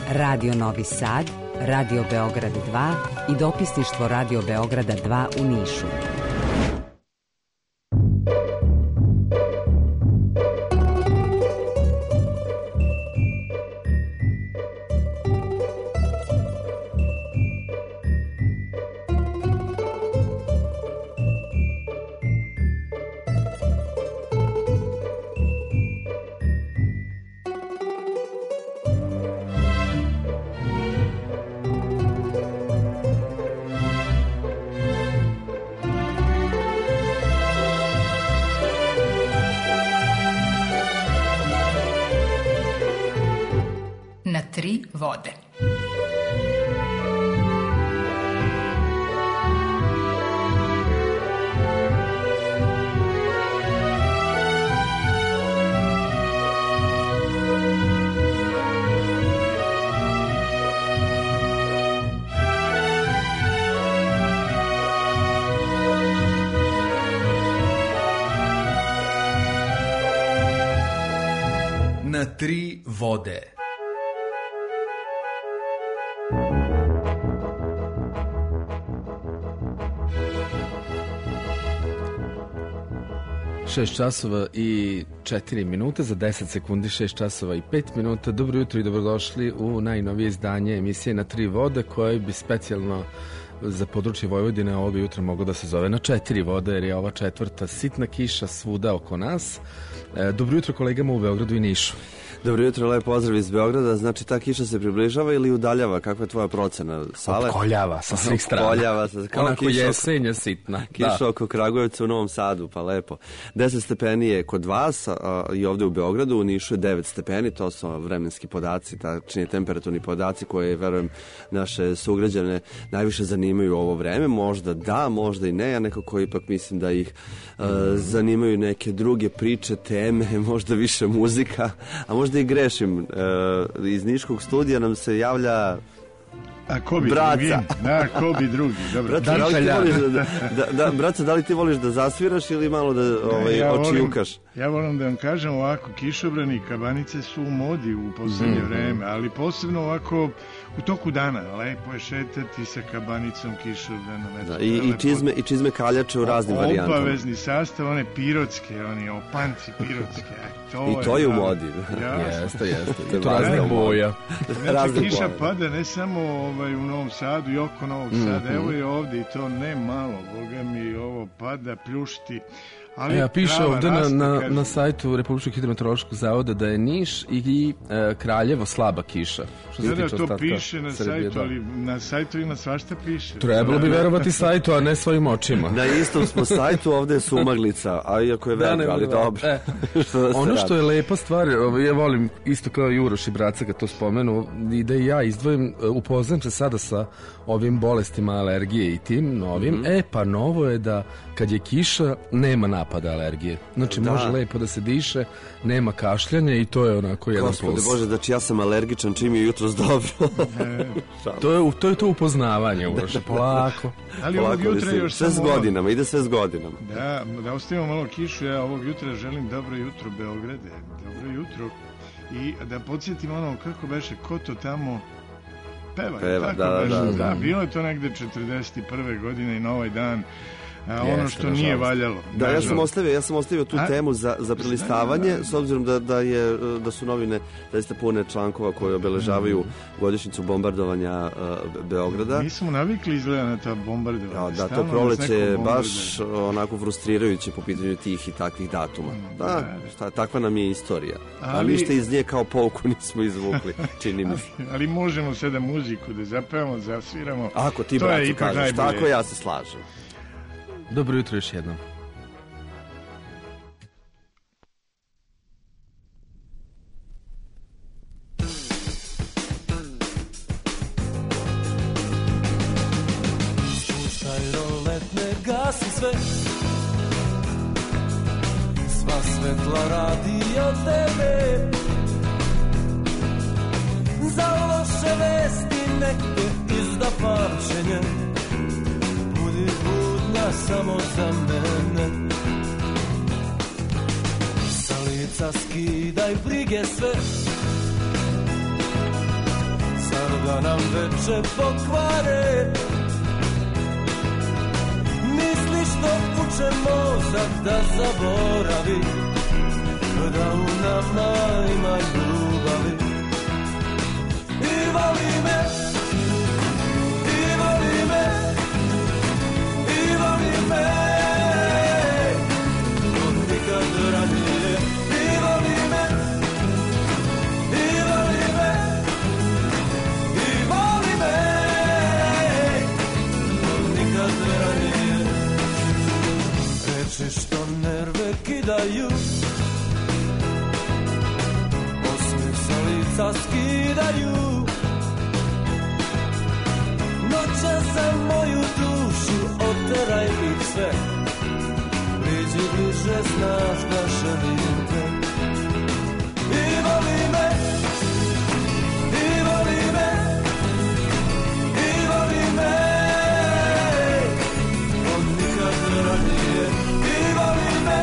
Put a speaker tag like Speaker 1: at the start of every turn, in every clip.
Speaker 1: Radio Novi Sad, Radio Beograd 2 i dopisništvo Radio Beograda 2 u Nišu.
Speaker 2: Na tri vode.
Speaker 3: Na tri vode.
Speaker 4: Šest časova i 4 minute, za 10 sekundi 6 časova i 5 minuta. Dobro jutro i dobrodošli u najnovije izdanje emisije Na tri vode, koje bi specijalno za područje Vojvodine ovoga jutra moglo da se zove Na četiri vode, jer je ova četvrta sitna kiša svuda oko nas. Dobro jutro kolegama u Beogradu i Nišu.
Speaker 5: Dobro jutro, lep pozdrav iz Beograda. Znači, ta kiša se približava ili udaljava? Kakva je tvoja procena, Sale?
Speaker 4: Opkoljava sa svih strana.
Speaker 5: Opkoljava, kao
Speaker 4: onako jesenja sitna.
Speaker 5: Kiša oko Kragujevca u Novom Sadu, pa lepo. 10 stepeni je kod vas i ovde u Beogradu, u Nišu je 9 stepeni, to su vremenski podaci, tačnije temperaturni podaci koje, verujem, naše sugrađane najviše zanimaju ovo vreme. Možda da, možda i ne, ja nekako ipak mislim da ih zanimaju neke druge priče, teme, možda više muzika, a možda i grešim. Iz Niškog studija nam se javlja Braca.
Speaker 6: Ko bi drugi? Dobro.
Speaker 5: Braca, da li ti voliš da zasviraš ili malo da očijukaš?
Speaker 6: Ja volim da vam kažem ovako, kišobrani i kabanice su u modi u poslednje vreme, ali posebno ovako u toku dana. Lepo je šetati sa kabanicom, kišobranom.
Speaker 5: I čizme kaljače u raznim varijantama.
Speaker 6: Obavezni sastav, one pirotske, oni opanci pirotske.
Speaker 5: I to je u modi.
Speaker 4: Jeste. I to raznih boja.
Speaker 6: Kiša pada ne samo u Novom Sadu i oko Novog Sada. Evo je ovde i to ne malo. Boga mi ovo pada, pljušti.
Speaker 4: Piše ovde na sajtu Republičkog hidrometeorološkog zavoda da je Niš i Kraljevo slaba kiša.
Speaker 6: To piše na sajtu, ali na sajtu ima svašta piše.
Speaker 4: Trebalo bi verovati sajtu, a ne svojim očima.
Speaker 5: Na istom smo sajtu, ovde je sumaglica, a iako je vedro, ali dobro.
Speaker 4: Ono što je lepa stvar, ja volim isto kao i Uroš i Braca kad to spomenu, i da i ja izdvojim, upoznam se sada sa ovim bolestima alergije i tim novim. Pa novo je da kad je kiša nema napada alergije. Znači može lepo da se diše, nema kašljanja i to je onako jedan plus.
Speaker 5: Gospode Bože, znači ja sam alergičan čim je jutros dobro.
Speaker 4: To je to upoznavanje, Uroše, polako.
Speaker 6: Ali ovog jutra još
Speaker 5: sve s godinama, ide sve s godinama.
Speaker 6: Da ostavimo malo kišu, ja ovog jutra želim dobro jutro Beograde, dobro jutro. I da podsjetim ono kako beše, ko to tamo peva. Da, bilo je to negde 41. godine i na ovaj dan. Ono što nije valjalo.
Speaker 5: Ja sam ostavio tu temu za prelistavanje, s obzirom da su novine zaista pune člankova koje obeležavaju godišnjicu bombardovanja Beograda.
Speaker 6: Mi smo navikli izgleda na ta bombardovanja.
Speaker 5: Da, to proleće je baš onako frustrirajuće po pitanju tih i takvih datuma. Takva nam je istorija. A ništa iz nje kao pouku nismo izvukli, čini mi se.
Speaker 6: Ali možemo sada muziku da zapevamo, zasviramo.
Speaker 5: Ako ti, braćo, kažeš tako, ja se slažem.
Speaker 4: Dobro jutro još jednom.
Speaker 7: Spuštaj rolet, ne gasi sve, sva svetla radi od tebe. Za loše vesti neke izda pamćenje, budi budna samo za mene. Sa lica skidaj brige sve, da nam veče pokvare. Misli što uče mozak da zaboravi, da u nama ima ljubavi. I voli me, i voli me, i voli me, od nikad ranije. I voli me, i voli me, i voli me, od nikad ranije. Reči što nerve kidaju, lica skidaju, noća za moju dušu, oteraj ih sve. Priđi bliže, znaš da želim te. I voli me, i voli me, i voli me, od nikad ranije. I voli me,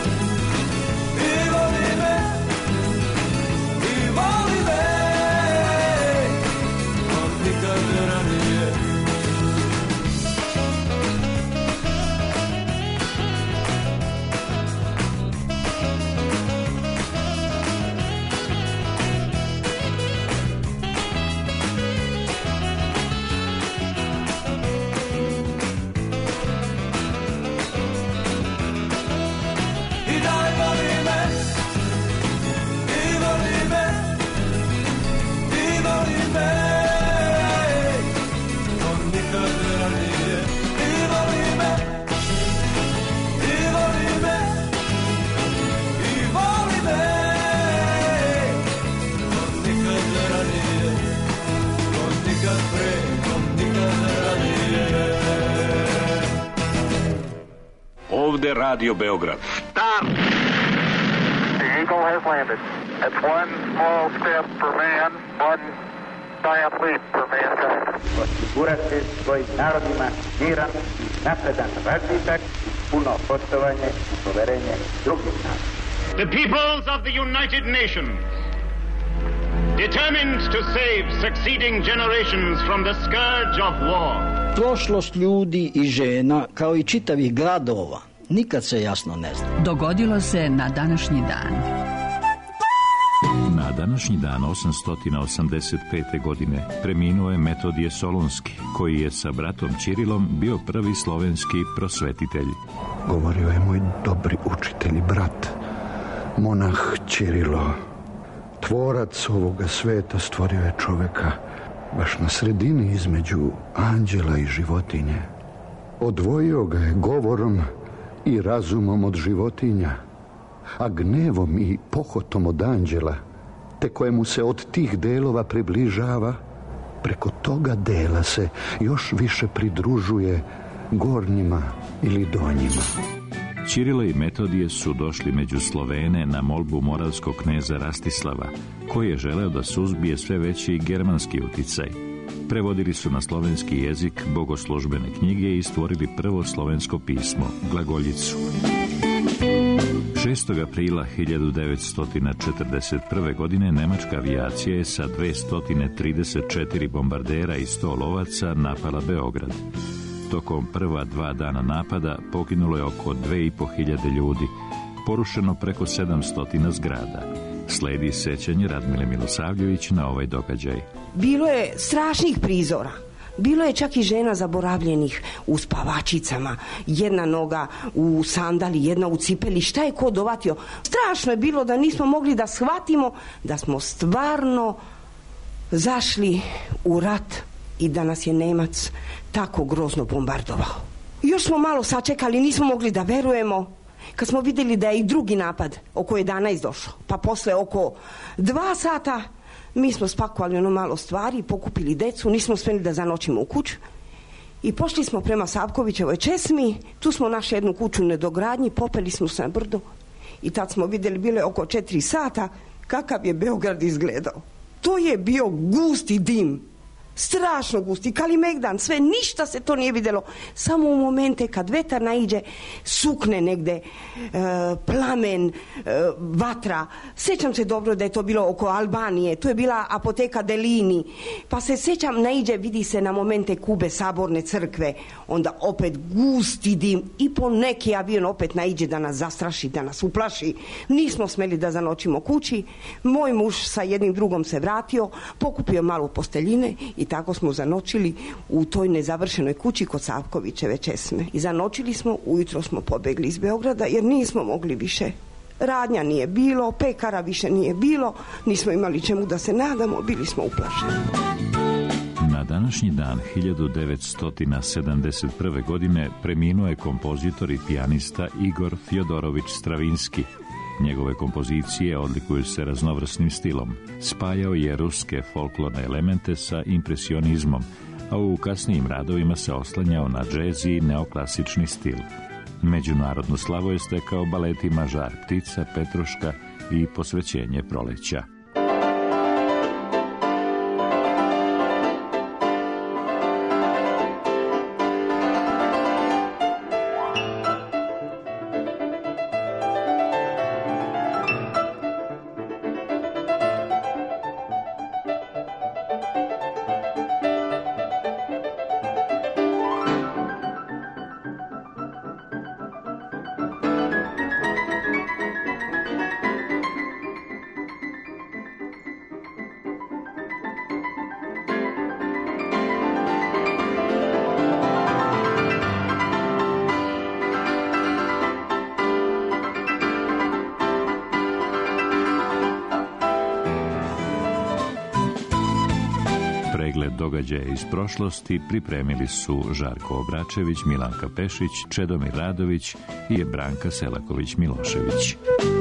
Speaker 7: i voli me, voli me, od nikad ranije. I daj voli me, i voli me, voli me, od nikad ranije. I voli me, i voli me, i voli me, od nikad ranije, od nikad pre, od nikad ranije.
Speaker 8: Ovde Radio Beograd.
Speaker 9: Stop! The Eagle has landed. It's one small step for man, one giant leap for mankind.
Speaker 10: Osigurati svojim narodima miran, napredan razvitak, puno poštovanje i poverenje drugih naroda.
Speaker 9: The peoples of the United Nations, determined to save succeeding generations from the scourge of war.
Speaker 11: Prošlost ljudi i žena, kao i čitavih gradova, nikad se jasno ne zna.
Speaker 2: Dogodilo se na današnji dan.
Speaker 8: Na današnji dan 885. godine preminuo je Metodije Solunski, koji je sa bratom Ćirilom bio prvi slovenski prosvetitelj.
Speaker 12: Govorio je moj dobri učitelj i brat, monah Ćirilo. Tvorac ovoga sveta stvorio je čoveka baš na sredini između anđela i životinje. Odvojio ga je govorom i razumom od životinja, a gnevom i pohotom od anđela, te kojemu se od tih delova približava, preko toga dela se još više pridružuje gornjima ili donjima.
Speaker 8: Ćirilo i Metodije su došli među Slovene na molbu moravskog kneza Rastislava, koji je želeo da suzbije sve veći germanski uticaj. Prevodili su na slovenski jezik bogoslužbene knjige i stvorili prvo slovensko pismo, glagoljicu. 6. aprila 1941. godine nemačka avijacija je sa 234 bombardera i 100 lovaca napala Beograd. Tokom prva 2 dana napada poginulo je oko 2500 ljudi, porušeno preko 700 zgrada. Sledi sećanje Radmile Milosavljević na ovaj događaj.
Speaker 13: Bilo je strašnih prizora. Bilo je čak i žena zaboravljenih u spavačicama. Jedna noga u sandali, jedna u cipeli. Šta je ko dovatio? Strašno je bilo da nismo mogli da shvatimo da smo stvarno zašli u rat i da nas je Nemac tako grozno bombardovao. Još smo malo sačekali, nismo mogli da verujemo. Kad smo vidjeli da je i drugi napad oko 11 došao, pa posle oko 2 sata mi smo spakovali ono malo stvari, pokupili decu, nismo smjeli da zanoćimo u kuću i pošli smo prema Savkovićevoj česmi. Tu smo našli jednu kuću u nedogradnji, popeli smo se na brdo i tad smo vidjeli, bilo je oko 4 sata, kakav je Beograd izgledao. To je bio gusti dim. strašno gusti, Kalimegdan, sve, ništa se to nije vidjelo. Samo u momente kad vetar naiđe, sukne negde plamen, vatra. Sjećam se dobro da je to bilo oko Albanije, to je bila apoteka Delini, pa se sjećam, naiđe, vidi se na momente kube Saborne crkve, onda opet gusti dim i po neki avion opet naiđe da nas zastraši, da nas uplaši. Nismo smeli da zanoćimo kući. Moj muž sa jednim drugom se vratio, pokupio malo posteljine i tako smo zanočili u toj nezavršenoj kući kod Savkovićeve česme. I zanočili smo, ujutro smo pobegli iz Beograda jer nismo mogli više. Radnja nije bilo, pekara više nije bilo, nismo imali čemu da se nadamo, bili smo uplašeni.
Speaker 8: Na današnji dan 1971. godine preminuo je kompozitor i pijanista Igor Fjodorović Stravinski. Njegove kompozicije odlikuju se raznovrsnim stilom. Spajao je ruske folklorne elemente sa impresionizmom, a u kasnijim radovima se oslanjao na džez i neoklasični stil. Međunarodnu slavu je stekao baletima Žar ptica, Petruška i Posvećenje proleća. Događaje iz prošlosti pripremili su Žarko Obračević, Milanka Pešić, Čedomir Radović i Branka Selaković-Milošević.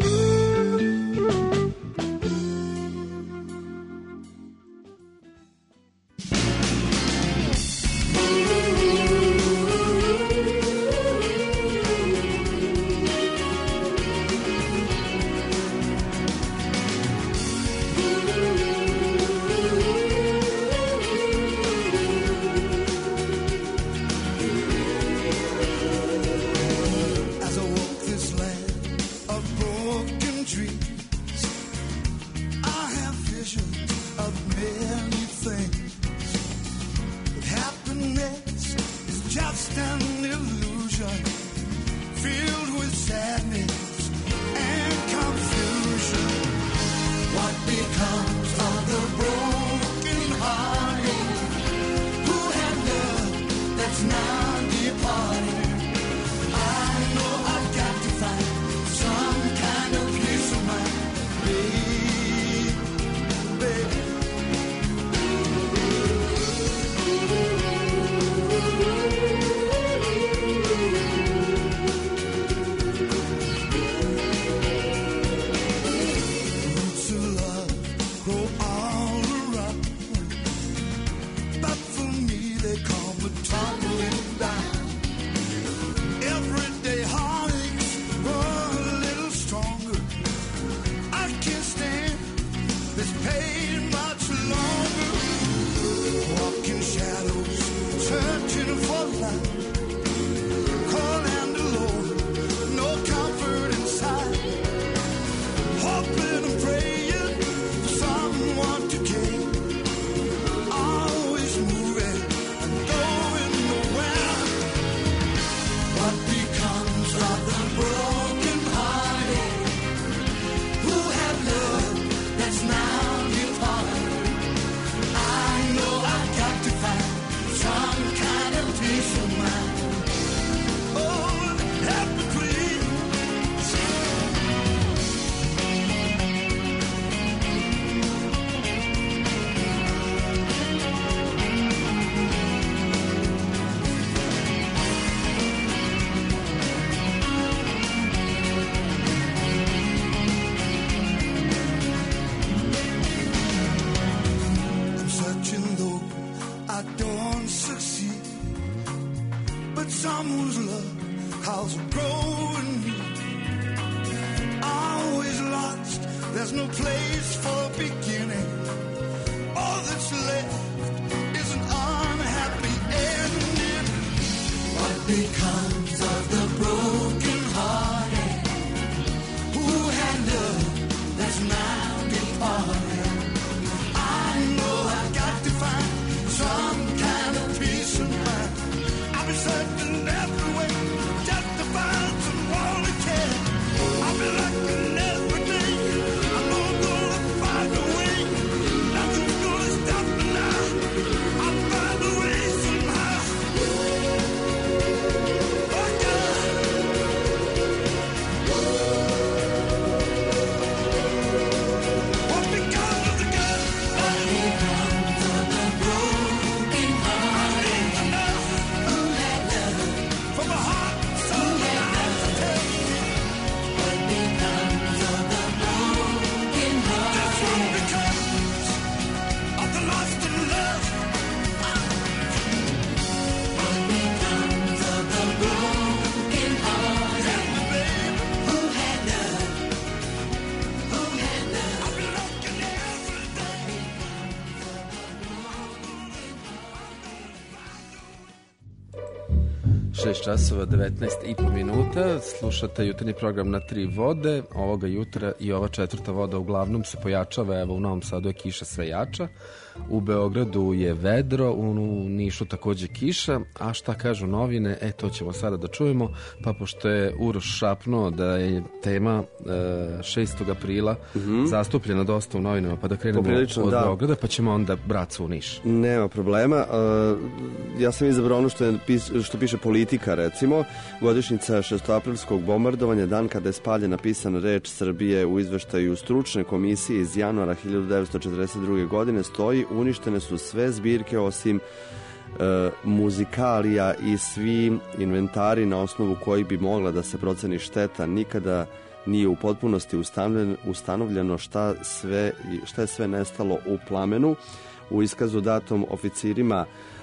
Speaker 7: someone's love, how's it growing? Always lost, there's no place for beginning. All that's left is
Speaker 4: 6 časova 19,5 minuta. Slušate jutarnji program Na tri vode. Ovoga jutra i ova četvrta voda uglavnom se pojačava. Evo, u Novom Sadu je kiša sve jača. U Beogradu je vedro, u Nišu takođe kiša. A šta kažu novine? To ćemo sada da čujemo. Pa pošto je Uroš šapnuo da je tema 6. aprila zastupljena dosta u novinama, pa da krenemo od Beograda, pa ćemo onda bracu u Niš.
Speaker 5: Nema problema. Ja sam izabrao ono što piše Politika, recimo. Godišnjica šestoaprilskog bombardovanja, dan kada je spaljena pisana reč Srbije u izveštaju stručne komisije iz januara 1942. godine stoji: uništene su sve zbirke osim muzikalija i svi inventari na osnovu koji bi mogla da se proceni šteta. Nikada nije u potpunosti ustanovljeno šta je sve nestalo u plamenu. U iskazu datom oficirima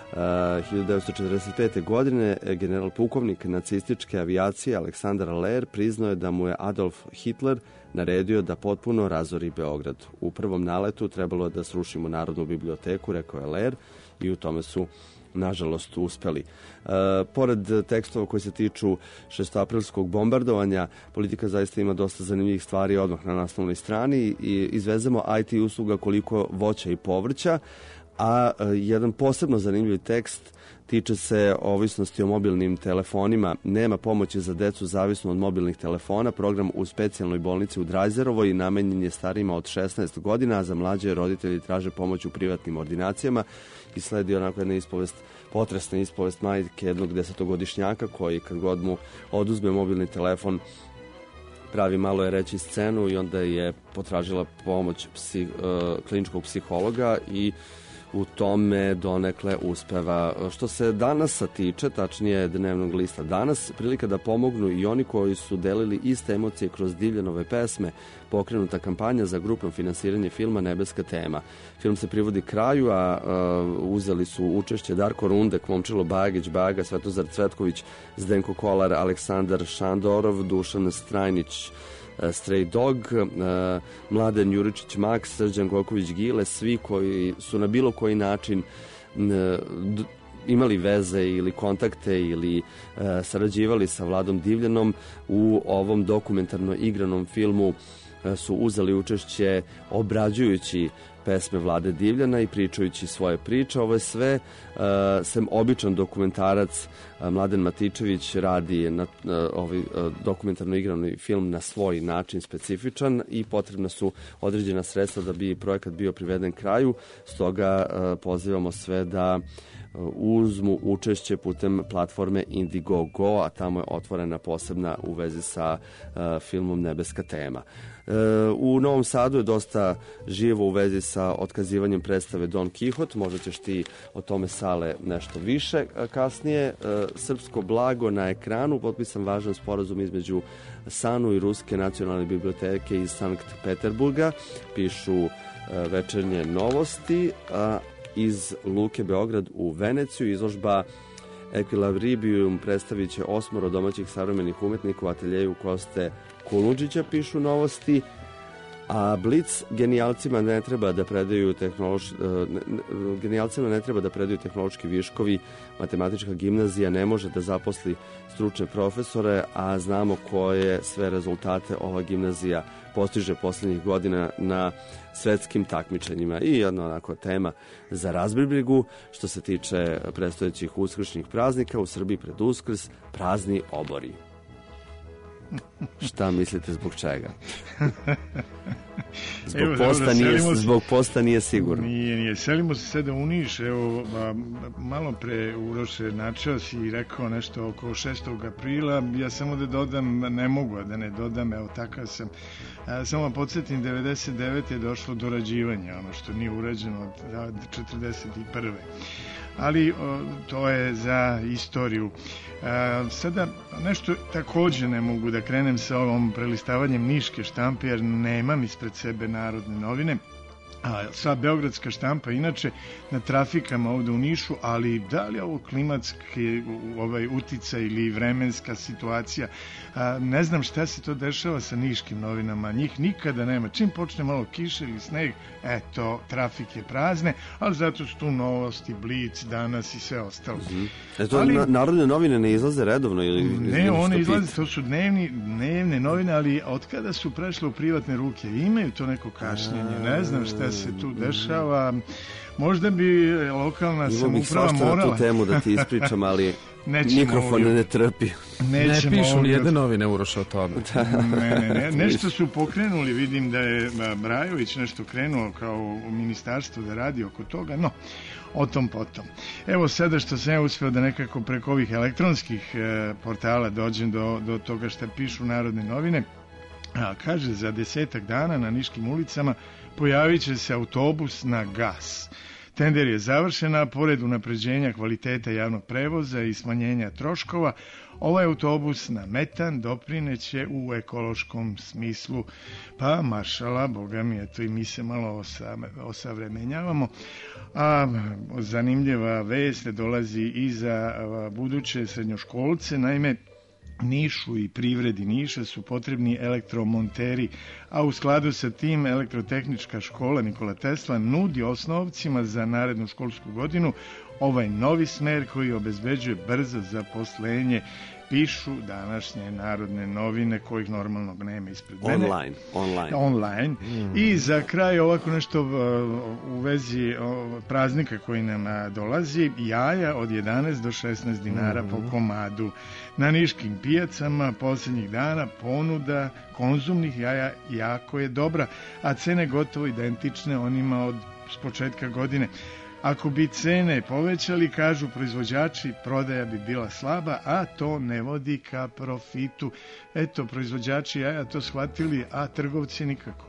Speaker 5: 1945. godine general pukovnik nacističke avijacije Aleksandar Ler priznao je da mu je Adolf Hitler naredio da potpuno razori Beograd. U prvom naletu trebalo je da srušimo Narodnu biblioteku, rekao je Ler, i u tome su nažalost uspeli. Pored tekstova koji se tiču šestoaprilskog bombardovanja, Politika zaista ima dosta zanimljivih stvari odmah na naslovnoj strani i izvezemo IT usluga koliko voća i povrća, a jedan posebno zanimljiv tekst tiče se ovisnosti o mobilnim telefonima. Nema pomoći za decu zavisno od mobilnih telefona. Program u specijalnoj bolnici u Drajzerovoj namenjen je starijima od 16 godina, a za mlađe roditelji traže pomoć u privatnim ordinacijama. I sledi onako jedna potresna ispovest majke jednog 10-godišnjaka koji kad god mu oduzme mobilni telefon pravi malo je reći scenu i onda je potražila pomoć kliničkog psihologa i u tome donekle uspeva. Što se Danasa tiče, tačnije dnevnog lista Danas, prilika da pomognu i oni koji su delili iste emocije kroz Divljanove pesme, pokrenuta kampanja za grupno finansiranje filma Nebeska tema. Film se privodi kraju, a uzeli su učešće Darko Rundek, Momčilo Bagić, Baga, Svetozar Cvetković, Zdenko Kolar, Aleksandar Šandorov, Dušan Strajnić, Stray Dog, Mladen Juričić Max, Srđan Gojković Gile, svi koji su na bilo koji način imali veze ili kontakte ili sarađivali sa Vladom Divljanom u ovom dokumentarno igranom filmu su uzeli učešće obrađujući pesme Vlade Divljana i pričajući svoje priče. Ovo je sve sem običan dokumentarac. Mladen Matičević radi na ovaj dokumentarno igrani film na svoj način specifičan i potrebna su određena sredstva da bi projekat bio priveden kraju. Stoga pozivamo sve da uzmu učešće putem platforme Indiegogo, a tamo je otvorena posebna u vezi sa filmom Nebeska tema. U Novom Sadu je dosta živo u vezi sa otkazivanjem predstave Don Kihot. Možda ćeš ti o tome, Sale, nešto više kasnije. Srpsko blago na ekranu, potpisan važan sporazum između SANU i Ruske nacionalne biblioteke iz Sankt Peterburga, pišu Večernje novosti. Iz Luke Beograd u Veneciju izložba Equilibrium predstavit će 8 domaćih savremenih umetnika u ateljeju Koste Kulundžića, pišu Novosti. A Blic genijalcima ne treba da predaju tehnološki viškovi. Matematička gimnazija ne može da zaposli stručne profesore, a znamo koje sve rezultate ova gimnazija postiže posljednjih godina na svetskim takmičenjima. I jedna onako tema za razbrigu što se tiče predstojećih uskršnjih praznika. U Srbiji pred Uskrs prazni obori. Šta mislite zbog čega? Zbog posta nije sigurno.
Speaker 6: Nije. Selimo se sada u Niš. Evo, malo pre Uroš je načas i rekao nešto oko 6. aprila. Ja samo da dodam, ne mogu da ne dodam, evo takav sam. Samo podsjetim, 99. je došlo do rađivanja, ono što nije urađeno od 41. Ali to je za istoriju. Sada nešto takođe ne mogu da krenem sa ovom prelistavanjem niške štampe, jer nemam ispred sebe Narodne novine, sva beogradska štampa inače na trafikama ovde u Nišu, ali da li je ovo klimatski uticaj ili vremenska situacija, ne znam šta se to dešava sa niškim novinama, njih nikada nema, čim počne malo kiše ili sneg, eto, trafik je prazne, ali zato su tu Novosti, Blic, Danas i sve ostalo.
Speaker 5: Narodne novine ne izlaze redovno?
Speaker 6: Ne, one izlaze, to su dnevne novine, ali od kada su prešle u privatne ruke, imaju to neko kašnjenje, ne znam šta se tu dešava, možda bi lokalna samouprava morala...
Speaker 5: Imao bih svašta na tu temu da ti ispričam, ali mikrofon ne trpi.
Speaker 4: Ne pišu ni jedne novine, Uroš, o tome.
Speaker 6: Ne, nešto su pokrenuli, vidim da je Brajović nešto krenuo kao u ministarstvu da radi oko toga, no, o tom potom. Evo sada što sam ja uspeo da nekako preko ovih elektronskih portala dođem do toga što pišu Narodne novine, kaže za 10 dana na niškim ulicama pojavit će se autobus na gas. Tender je završen, a pored unapređenja kvaliteta javnog prevoza i smanjenja troškova, ovaj autobus na metan doprineće u ekološkom smislu. Pa, mašala, boga mi, eto i mi se malo osavremenjavamo. A zanimljiva vest dolazi i za buduće srednjoškolce, naime, Nišu i privredi Niša su potrebni elektromonteri, a u skladu sa tim Elektrotehnička škola Nikola Tesla nudi osnovcima za narednu školsku godinu ovaj novi smer koji obezbeđuje brzo zaposlenje, pišu današnje Narodne novine kojih normalnog nema ispred mene. Online. I za kraj ovako nešto u vezi praznika koji nam dolazi, jaja od 11 do 16 dinara po komadu. Na niškim pijacama posljednjih dana ponuda konzumnih jaja jako je dobra, a cene gotovo identične onima s početka godine. Ako bi cene povećali, kažu proizvođači, prodaja bi bila slaba, a to ne vodi ka profitu. Eto, proizvođači jaja to shvatili, a trgovci nikako.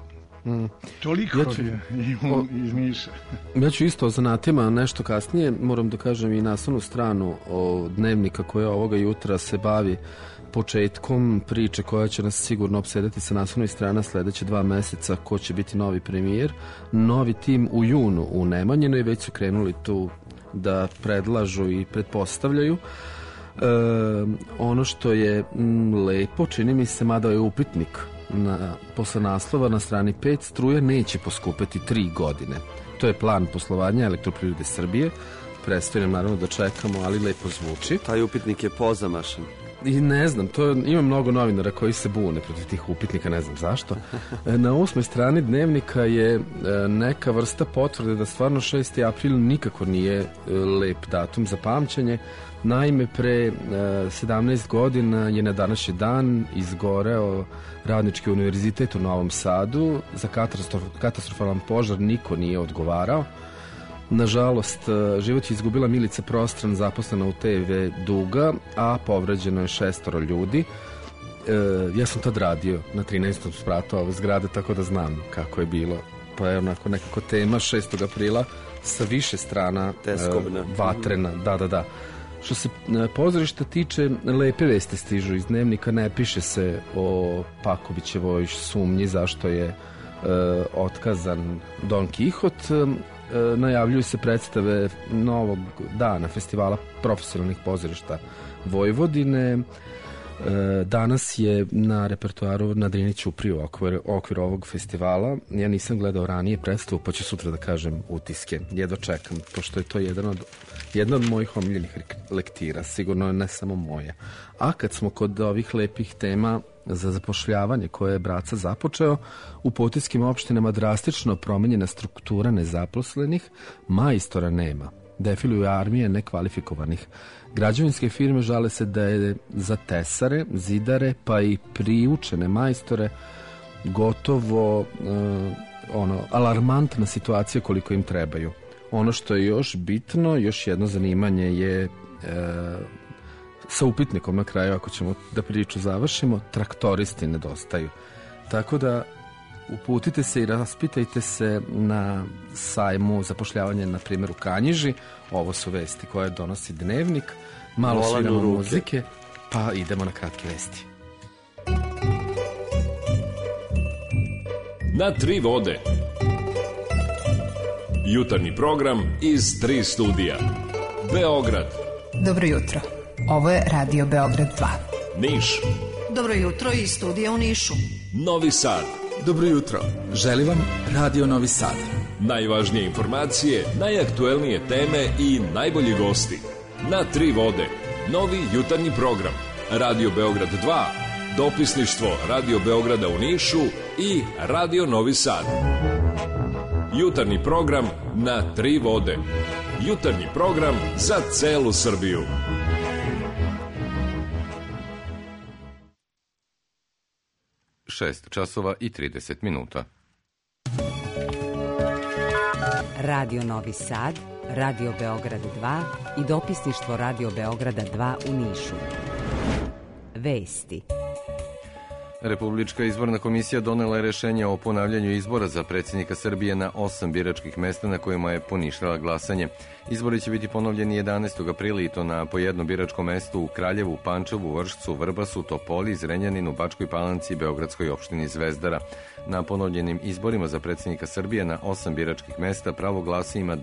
Speaker 6: Toliko je iz Niša.
Speaker 4: Ja ću isto o zanatima nešto kasnije. Moram da kažem i naslovnu stranu o Dnevnika koja ovoga jutra se bavi početkom priče koja će nas sigurno opsedati sa naslovnoj strana sledeće 2 meseca, ko će biti novi premijer. Novi tim u junu u Nemanjinoj, već su krenuli tu da predlažu i pretpostavljaju. Ono što je lepo, čini mi se, mada je upitnik posle naslova na strani 5, struja neće poskupeti 3 godine. To je plan poslovanja Elektroprivrede Srbije. Predstoji nam naravno da čekamo, ali lepo zvuči.
Speaker 5: Taj upitnik je pozamašan.
Speaker 4: I ne znam, ima mnogo novinara koji se bune protiv tih upitnika, ne znam zašto. Na 8. strani Dnevnika je neka vrsta potvrde da stvarno 6. april nikako nije lep datum za pamćenje. Naime, pre 17 godina je na današnji dan izgoreo Radnički univerzitet u Novom Sadu. Za katastrofalan požar niko nije odgovarao. Nažalost, život je izgubila Milica Prostran, zaposlena u TV Duga, a povređeno je 6 ljudi. Ja sam tad radio na 13. spratu ove zgrade, tako da znam kako je bilo. Pa je onako nekako tema 6. aprila sa više strana vatrena. Da. Što se pozorišta tiče, lepe veste stižu iz Dnevnika, ne piše se o Pakovićevoj sumnji zašto je otkazan Don Quixote. Najavljuju se predstave novog dana festivala profesionalnih pozorišta Vojvodine. Danas je na repertoaru na Drini Ćupriji u okviru ovog festivala. Ja nisam gledao ranije predstavu, pa ću sutra da kažem utiske. Jedva čekam, pošto je to jedna od mojih omiljenih lektira, sigurno ne samo moje. A kad smo kod ovih lepih tema za zapošljavanje koje je Braca započeo, u potiskim opštinama drastično promenjena struktura nezaposlenih, majstora nema. Defiluju armije nekvalifikovanih. Građevinske firme žale se da je za tesare, zidare pa i priučene majstore gotovo alarmantna situacija koliko im trebaju. Ono što je još bitno, još jedno zanimanje je sa upitnikom na kraju, ako ćemo da priču završimo, traktoristi nedostaju. Tako da uputite se i raspitajte se na sajmu zapošljavanja, na primjer u Kanjiži. Ovo su vesti koje donosi Dnevnik. Malo sviramo muzike, pa idemo na kratke vesti.
Speaker 14: Na 3 vode. Jutarnji program iz 3 studija. Beograd.
Speaker 15: Dobro jutro. Ovo je Radio Beograd 2.
Speaker 14: Niš.
Speaker 16: Dobro jutro iz studija u Nišu.
Speaker 14: Novi Sad.
Speaker 3: Dobro jutro. Želi vam Radio Novi Sad.
Speaker 14: Najvažnije informacije, najaktuelnije teme i najbolji gosti. Na 3 vode. Novi jutarnji program. Radio Beograd 2. Dopisništvo Radio Beograda u Nišu i Radio Novi Sad. Jutarnji program na 3 vode. Jutarnji program za celu Srbiju.
Speaker 17: Šest časova i 30 minuta.
Speaker 1: Radio Novi Sad, Radio Beograd 2 i dopisništvo Radio Beograda 2 u Nišu. Vesti.
Speaker 17: Republička izborna komisija donela je rešenje o ponavljanju izbora za predsjednika Srbije na 8 biračkih mesta na kojima je poništila glasanje. Izbori će biti ponovljeni 11. aprila i to na po jedno biračko mesto u Kraljevu, Pančevu, Vršcu, Vrbasu, Topoli, Zrenjaninu, Bačkoj Palanci i Beogradskoj opštini Zvezdara. Na ponovljenim izborima za predsjednika Srbije na 8 biračkih mesta pravo glasa ima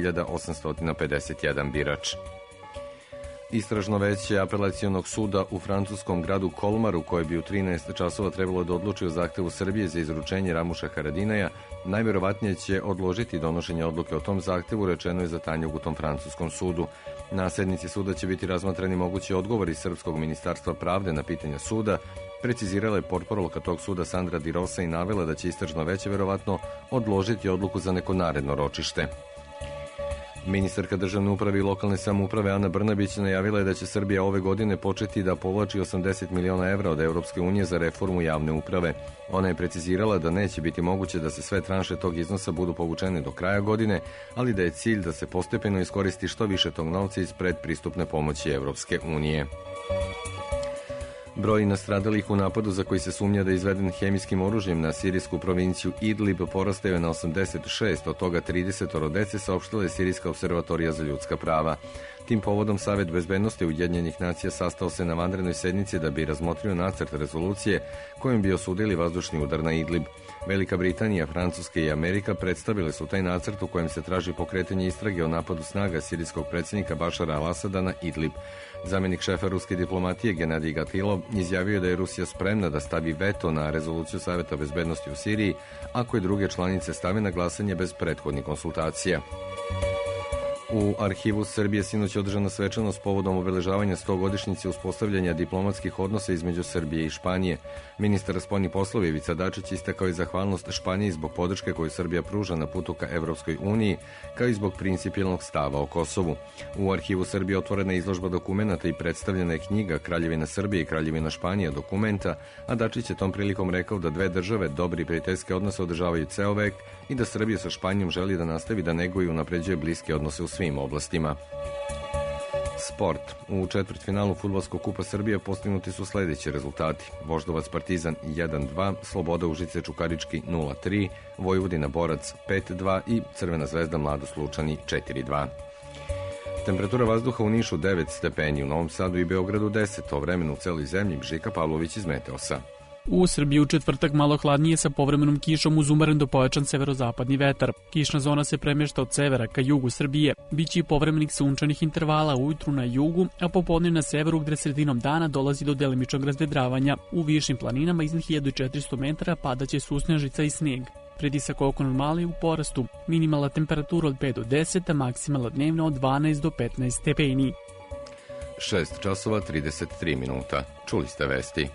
Speaker 17: 9851 birač. Istražno veće apelacionog suda u francuskom gradu Kolmaru, koje bi u 13 časova trebalo da odluči o zahtevu Srbije za izručenje Ramuša Haradinaja, najverovatnije će odložiti donošenje odluke o tom zahtevu, rečeno je za Tanjug u tom francuskom sudu. Na sednici suda će biti razmatrani mogući odgovori Srpskog ministarstva pravde na pitanja suda, precizirala je portparolka tog suda Sandra Di Rosa i navela da će istražno veće verovatno odložiti odluku za neko naredno ročište. Ministarka državne uprave i lokalne samouprave Ana Brnabić najavila je da će Srbija ove godine početi da povlači 80 miliona evra od Europske unije za reformu javne uprave. Ona je precizirala da neće biti moguće da se sve tranše tog iznosa budu povučene do kraja godine, ali da je cilj da se postepeno iskoristi što više tog novca iz predpristupne pomoći Europske unije. Broj nastradalih u napadu za koji se sumnja da je izveden hemijskim oružjem na sirijsku provinciju Idlib porastao je na 86, od toga 30 dece, saopštila je Sirijska observatorija za ljudska prava. Tim povodom Savet bezbednosti Ujedinjenih nacija sastao se na vanrednoj sednici da bi razmotrio nacrt rezolucije kojom bi osudili vazdušni udar na Idlib. Velika Britanija, Francuska i Amerika predstavile su taj nacrt u kojem se traži pokretanje istrage o napadu snaga sirijskog predsjednika Bašara al-Asada na Idlib. Zamenik šefa ruske diplomatije Genadij Gatilov izjavio da je Rusija spremna da stavi veto na rezoluciju Saveta bezbednosti u Siriji ako je druge članice stave na glasanje bez prethodnih konsultacija. U Arhivu Srbije sinoć je održana svečanost povodom obeležavanja 100-godišnjice uspostavljanja diplomatskih odnosa između Srbije i Španije. Ministar spoljnih poslova Ivica Dačić istakao je zahvalnost Španiji zbog podrške koju Srbija pruža na putu ka Evropskoj uniji, kao i zbog principijelnog stava o Kosovu. U Arhivu Srbije otvorena je izložba dokumenata i predstavljena je knjiga Kraljevina Srbije i Kraljevina Španija dokumenta, a Dačić je tom prilikom rekao da dve države dobri i prijateljske odnose održavaju ceo vek i da Srbija sa Španijom želi da nastavi da neguje i unapređuje bliske odnose u svim oblastima. Sport. U četvrtfinalu Fudbalskog kupa Srbije postignuti su sledeći rezultati. Voždovac Partizan 1-2, Sloboda Užice Čukarički 0-3, Vojvodina Borac 5-2 i Crvena zvezda Mladost Lučani 4-2. Temperatura vazduha u Nišu 9 stepeni, u Novom Sadu i Beogradu 10, o vremenu u celoj zemlji Žika Pavlović iz Meteosa.
Speaker 18: U Srbiji u četvrtak malo hladnije sa povremenom kišom uz umeren do pojačan severozapadni vetar. Kišna zona se premješta od severa ka jugu Srbije. Biće i povremenih sunčanih intervala ujutru na jugu, a popodne na severu gde sredinom dana dolazi do delimičnog razvedravanja. U višim planinama iznad 1400 metara padaće susnežica i sneg. Pritisak oko normale u porastu. Minimalna temperatura od 5 do 10, a maksimalna dnevna od 12 do 15 stepeni.
Speaker 17: 6 časova 33 minuta. Čuli ste vesti.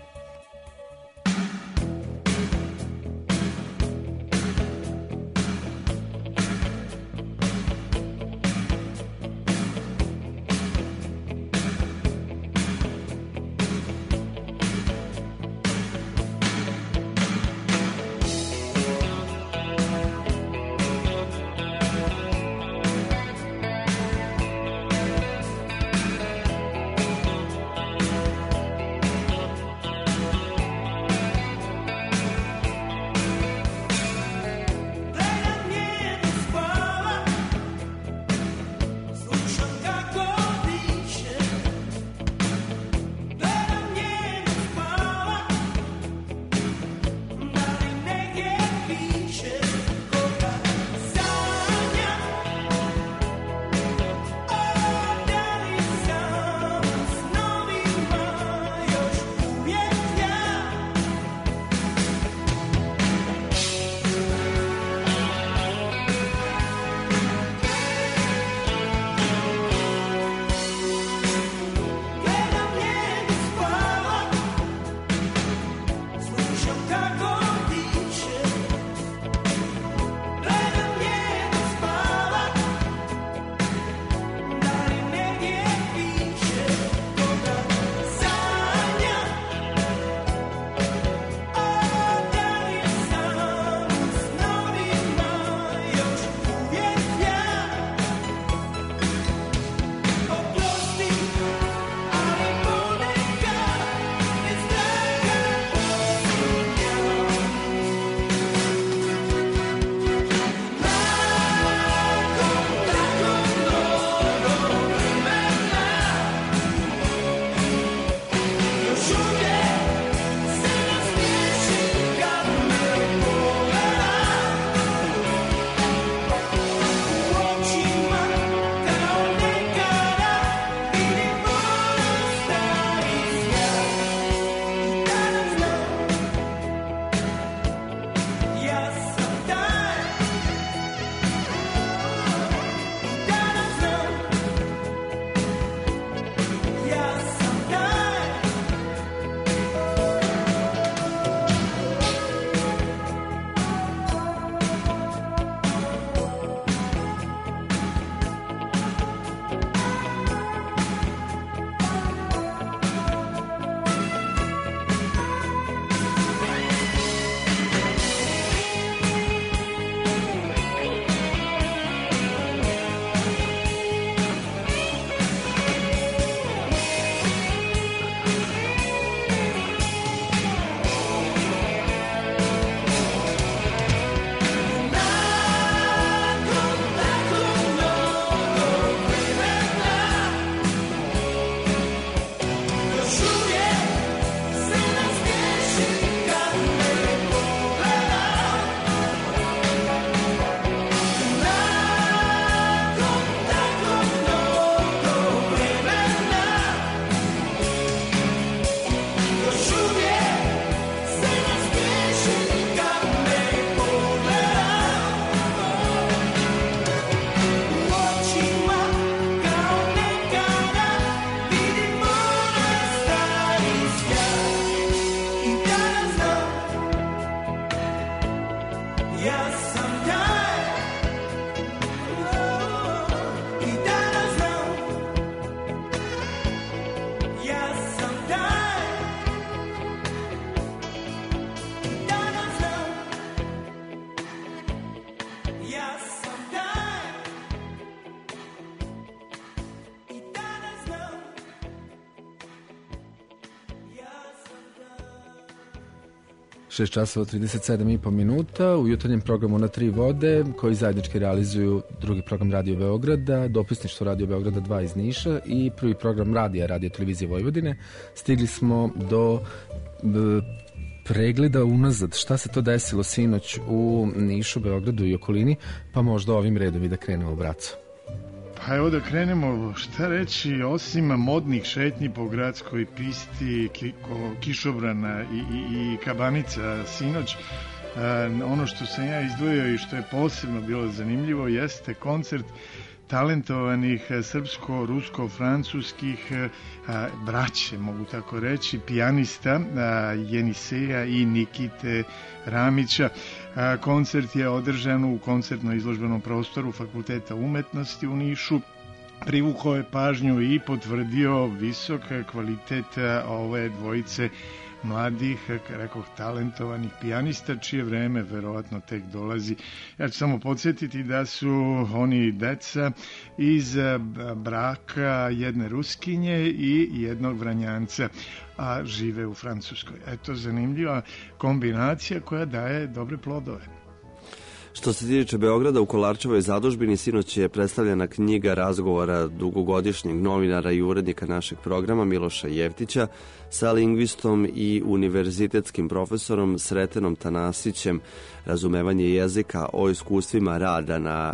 Speaker 4: 6 časova 37,5 minuta u jutarnjem programu Na tri vode, koji zajednički realizuju drugi program Radio Beograda, dopisništvo Radio Beograda 2 iz Niša i prvi program radija Radio Televizije Vojvodine. Stigli smo do pregleda unazad šta se to desilo sinoć u Nišu, Beogradu i okolini, pa možda ovim redom i da krenemo, braco.
Speaker 6: Pa evo da krenemo, šta reći, osim modnih šetnji po gradskoj pisti, kišobrana i kabanica sinoć, ono što sam ja izdvojio i što je posebno bilo zanimljivo jeste koncert talentovanih srpsko-rusko-francuskih braće, mogu tako reći, pijanista Jeniseja i Nikite Ramića. Koncert je održan u koncertno-izložbenom prostoru Fakulteta umetnosti u Nišu. Privukao je pažnju i potvrdio visok kvalitet ove dvojice mladih, rekoh, talentovanih pijanista, čije vreme verovatno tek dolazi. Ja ću samo podsjetiti da su oni deca iz braka jedne Ruskinje i jednog Vranjanca, a žive u Francuskoj. Eto, zanimljiva kombinacija koja daje dobre plodove.
Speaker 5: Što se tiče Beograda, u Kolarčevoj zadužbini sinoć je predstavljena knjiga razgovora dugogodišnjeg novinara i urednika našeg programa Miloša Jeftića sa lingvistom i univerzitetskim profesorom Sretenom Tanasićem, razumevanje jezika o iskustvima rada na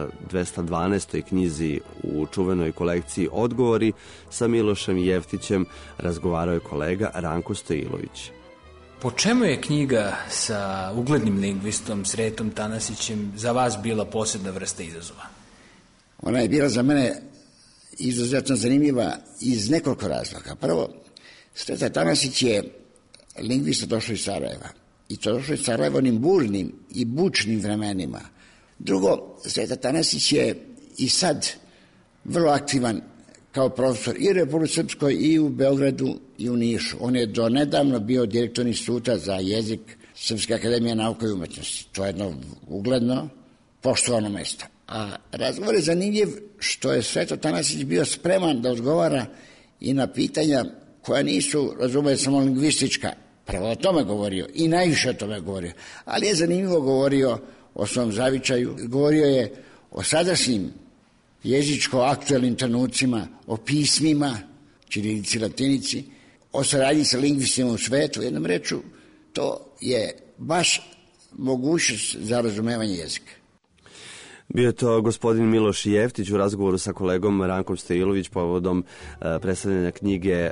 Speaker 5: 212. knjizi u čuvenoj kolekciji Odgovori. Sa Milošem Jeftićem razgovarao je kolega Ranko Stojilović.
Speaker 19: Po čemu je knjiga sa uglednim lingvistom Sretom Tanasićem za vas bila posebna vrsta izazova?
Speaker 20: Ona je bila za mene izuzetno zanimljiva iz nekoliko razloga. Prvo, Sreta Tanasić je lingvista došao iz Sarajeva. I to došao iz Sarajeva onim burnim i bučnim vremenima. Drugo, Sreta Tanasić je i sad vrlo aktivan kao profesor i u Republici Srpskoj i u Beogradu i u Nišu. On je do nedavno bio direktor instituta za jezik Srpske akademije nauka i umetnosti. To je jedno ugledno, poštovano mesto. A razgovor je zanimljiv što je Sreto Tanasić bio spreman da odgovara i na pitanja koja nisu, razumijem, samo lingvistička. Prvo o tome govorio i najviše o tome govorio. Ali je zanimljivo govorio o svom zavičaju. Govorio je o sadašnjim jezičko-aktuelnim trenucima, o pismima, ćirilici, latinici, o saradnji sa lingvistima u svetu. Jednom reču, to je baš mogućnost za razumevanje jezika.
Speaker 5: Bio je to gospodin Miloš Jeftić u razgovoru sa kolegom Rankom Stojilović povodom predstavljanja knjige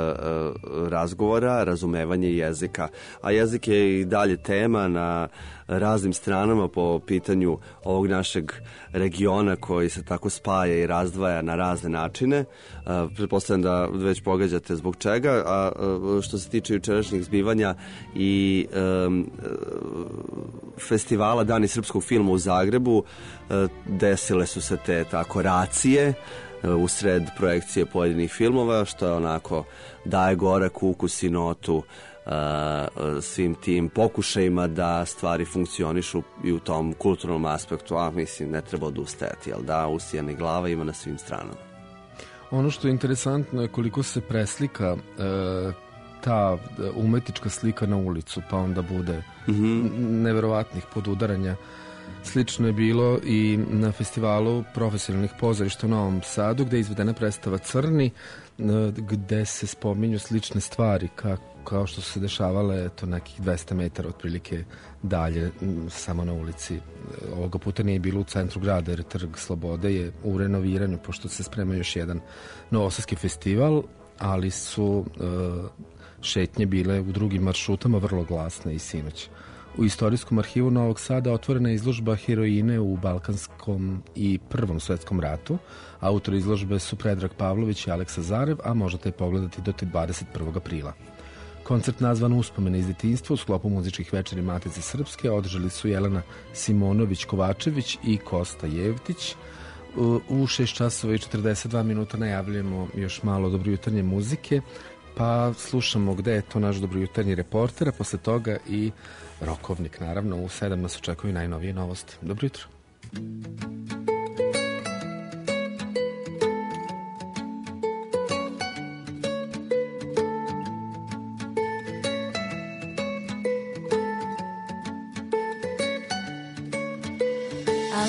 Speaker 5: razgovora, razumevanje jezika. A jezik je i dalje tema na raznim stranama po pitanju ovog našeg regiona koji se tako spaja i razdvaja na razne načine. Pretpostavljam da već pogađate zbog čega. A što se tiče jučerašnjih zbivanja i festivala Dani srpskog filma u Zagrebu, desile su se te tako racije usred projekcije pojedinih filmova, što je onako daje gorak ukus i notu svim tim pokušajima da stvari funkcionišu i u tom kulturnom aspektu, a mislim ne treba odustajati, jel da, usijana glava ima na svim stranama.
Speaker 4: Ono što je interesantno je koliko se preslika ta umetnička slika na ulicu, pa onda bude neverovatnih podudaranja. Slično je bilo i na festivalu profesionalnih pozorišta u Novom Sadu, gde je izvedena predstava Crni, gde se spominju slične stvari kao što su se dešavale to nekih 200 metara otprilike dalje, samo na ulici. Ovoga puta nije bilo u centru grada, jer Trg Slobode je u renoviranju, pošto se sprema još jedan novosadski festival, ali su šetnje bile u drugim maršrutama vrlo glasne i sinoć. U Istorijskom arhivu Novog Sada otvorena je izložba heroine u Balkanskom i Prvom svetskom ratu. Autori izložbe su Predrag Pavlović i Aleksa Zarev, a možete je pogledati do 21. aprila. Koncert nazvan Uspomene iz detinjstva u sklopu muzičkih večeri Matice Srpske održali su Jelena Simonović-Kovačević i Kosta Jevtić. U 6 časova i 42 minuta najavljujemo još malo dobrojutarnje muzike, pa slušamo gde je to naš dobrojutarnji reporter, a posle toga i rokovnik, naravno. U 7 nas očekuju najnovije novosti. Dobro jutro.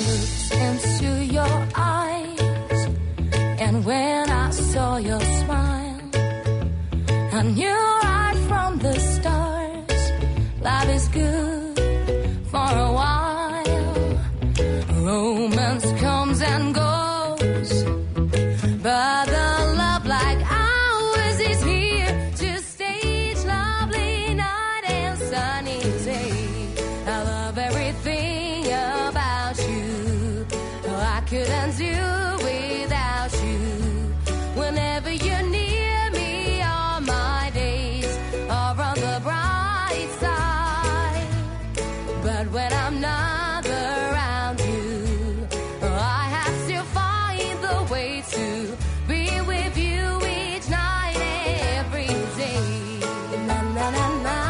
Speaker 21: looked into your eyes, and when I saw your smile, I knew right from the stars, life is good for a while. Romance comes and goes, but the love like ours is here to stay each lovely night and sunny day. I love everything about you. I couldn't do without you. Whenever you're near me, all my days are on the bright side. But when I'm not around you, I have to find the way to be with you each night and every day. Na na na na.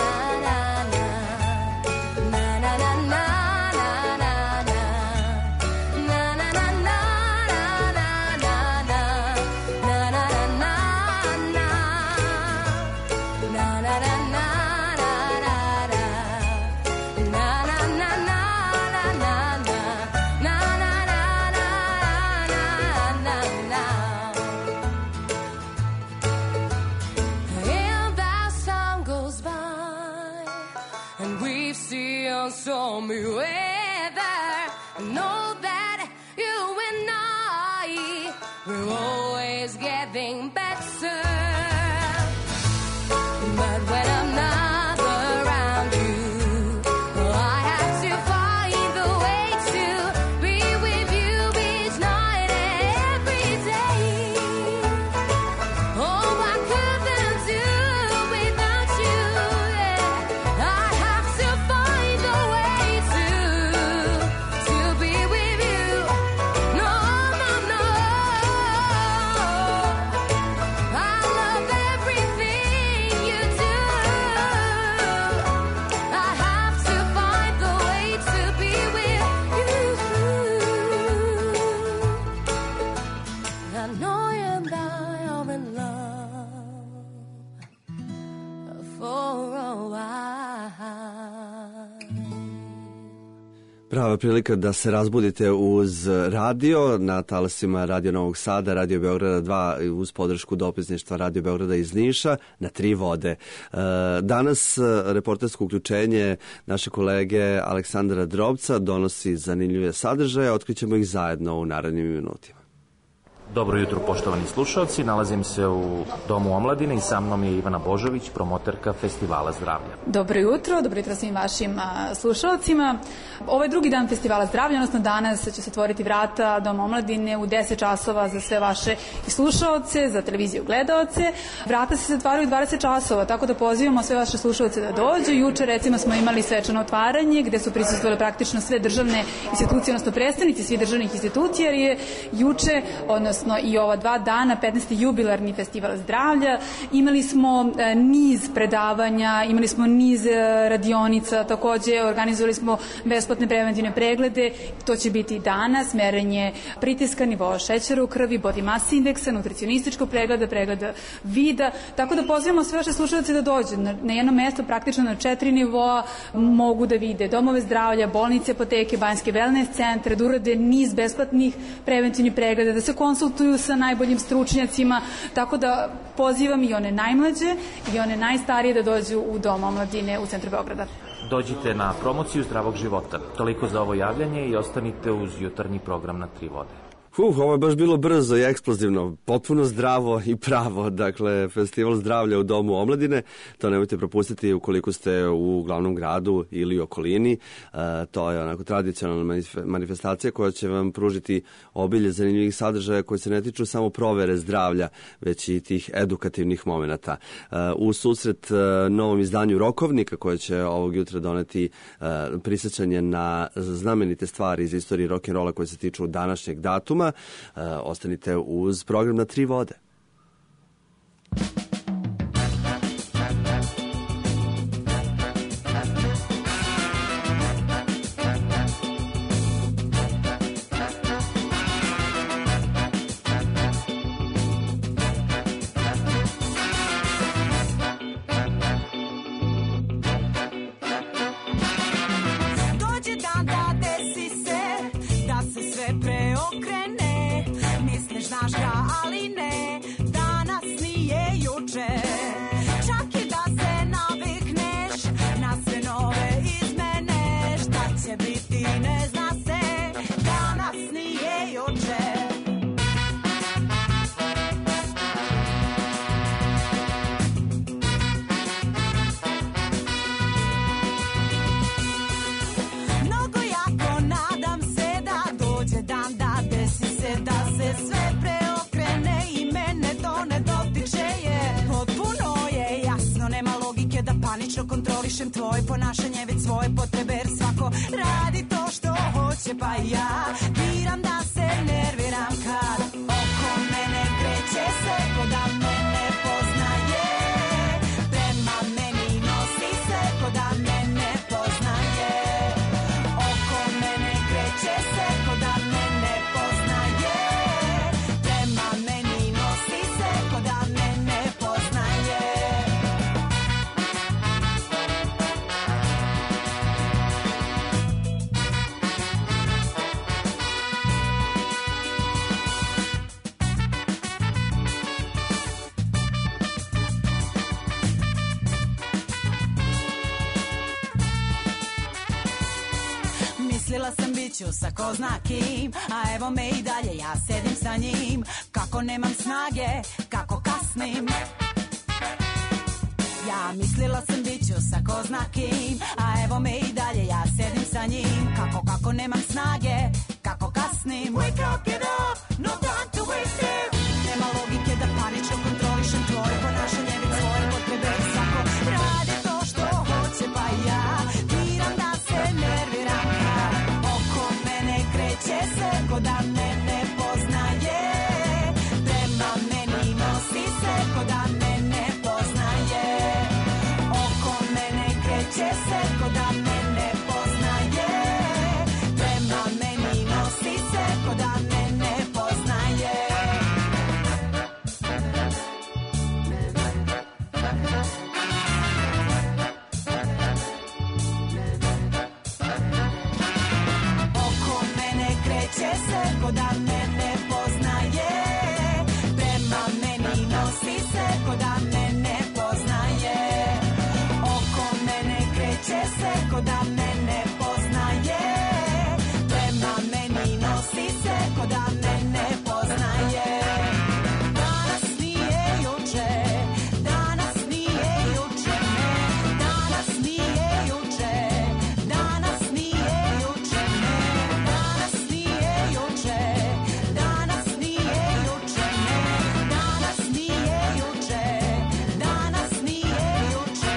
Speaker 21: Stormy weather, know that you and I, we're always getting better. But when I'm not around you, I have to find the way to be with you each night and every day. Oh, I couldn't do without you, yeah. I have to find the way to be with you. No, no, no. I love everything you do. I have to find the way to be with you. I know you and I are in love for a while.
Speaker 5: Prava prilika da se razbudite uz radio na talasima Radio Novog Sada, Radio Beograda 2 uz podršku dopisništva Radio Beograda iz Niša na 3 vode. Danas reportersko uključenje naše kolege Aleksandra Drobca donosi zanimljive sadržaje, otkrićemo ih zajedno u narednim minutima.
Speaker 22: Dobro jutro, poštovani slušalci. Nalazim se u Domu omladine i sa mnom je Ivana Božović, promoterka Festivala zdravlja.
Speaker 23: Dobro jutro svim vašim slušalcima. Ovo je drugi dan Festivala zdravlja, odnosno danas će se otvoriti vrata Doma omladine u 10 časova za sve vaše slušalce, za televiziju gledaoce. Vrata se zatvaraju 20 časova, tako da pozivamo sve vaše slušalce da dođu. Juče recimo smo imali svečano otvaranje gde su prisustvovale praktično sve državne institucije, odnosno predstavnici svih državnih institucija, jer je juče, odnosno i ova 2 dana, 15. jubilarni Festival zdravlja. Imali smo niz predavanja, imali smo niz radionica, takođe organizovali smo besplatne preventivne preglede. To će biti danas, merenje pritiska, nivoa šećera u krvi, body mass indeksa, nutricionističkog pregleda vida. Tako da pozivamo sve vaše slušalce da dođu na jedno mesto, praktično na 4 nivoa, mogu da vide domove zdravlja, bolnice, apoteke, banjske wellness centre, da urade niz besplatnih preventivnih pregleda, da se konsultuju sa najboljim stručnjacima, tako da pozivam i one najmlađe i one najstarije da dođu u Dom omladine u centru Beograda.
Speaker 22: Dođite na promociju zdravog života. Toliko za ovo javljanje i ostanite uz jutarnji program na 3 vode.
Speaker 5: Ovo je baš bilo brzo i eksplozivno, potpuno zdravo i pravo, dakle, Festival zdravlja u Domu omladine, to nemojte propustiti ukoliko ste u glavnom gradu ili okolini, to je onako tradicionalna manifestacija koja će vam pružiti obilje zanimljivih sadržaja koji se ne tiču samo provere zdravlja, već i tih edukativnih momenata. U susret novom izdanju Rokovnika koje će ovog jutra doneti prisjećanje na znamenite stvari iz istorije rock'n'rolla koje se tiču današnjeg datuma. Ostanite uz program na 3 vode.
Speaker 7: Dođi dan da desi se
Speaker 9: sve preokrene. Misliš znaš ga, ali ne, danas nije juče. Čak i da se navikneš na sve nove izmene, šta će biti ne zna se, danas nije juče. Mnogo jako nadam se da dođe dan, da desi se da se sve preokrene i mene to ne dotiče je. Potpuno je jasno, nema logike da panično kontrolišem tvoje ponašanje, već svoje potrebe, jer svako radi to što hoće, pa ja biram da se nerviram kad oko mene kreće se ko da mene poznaje. Prema meni nosi se ko da mene poznaje. Oko mene kreće se ko da mene poznaje. Prema meni nosi se ko da mene poznaje. Mislila sam bit ću sa ko zna kim, a evo me i dalje, ja sedim sa njim. Kako nemam snage, kako kasnim. Ja mislila sam bit ću sa ko zna kim, a evo me i dalje, ja sedim sa njim. Kako nemam snage, kako kasnim. Wake up, get up, no time to waste it. Nema logike da panično kontrolišem tvoje ponašanje, već svoje potrebe, svako radi to što hoće, pa ja biram da se nerviram kad oko mene kreće se ko da mene poznaje. Prema meni nosi se ko da mene poznaje. Oko mene kreće se ko da mene poznaje. Prema meni nosi se ko da mene poznaje. Oko mene kreće se ko da mene poznaje. Prema meni nosi se ko da mene poznaje. Oko mene kreće se ko da mene poznaje. Prema meni nosi se ko da mene poznaje. Danas nije juče, danas nije juče, ne. Danas nije juče, danas nije juče, ne. Danas nije juče, danas nije juče, ne. Danas nije juče, danas nije juče,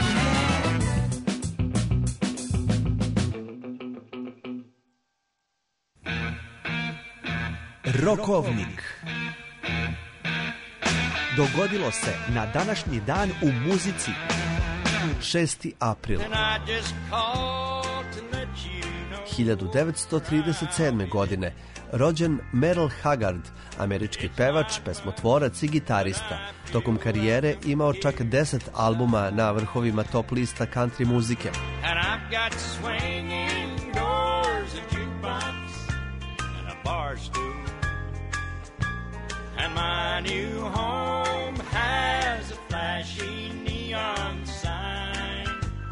Speaker 9: ne.
Speaker 10: Rokovnik. Dogodilo se na današnji dan u muzici. 6. april. 1937. godine rođen Merle Haggard, američki pevač, pesmotvorac i gitarista. Tokom karijere imao čak 10 albuma na vrhovima top lista country muzike.
Speaker 7: And I've got swinging doors, a jukebox, and a bar stool. And my new home has a flashy neon sign.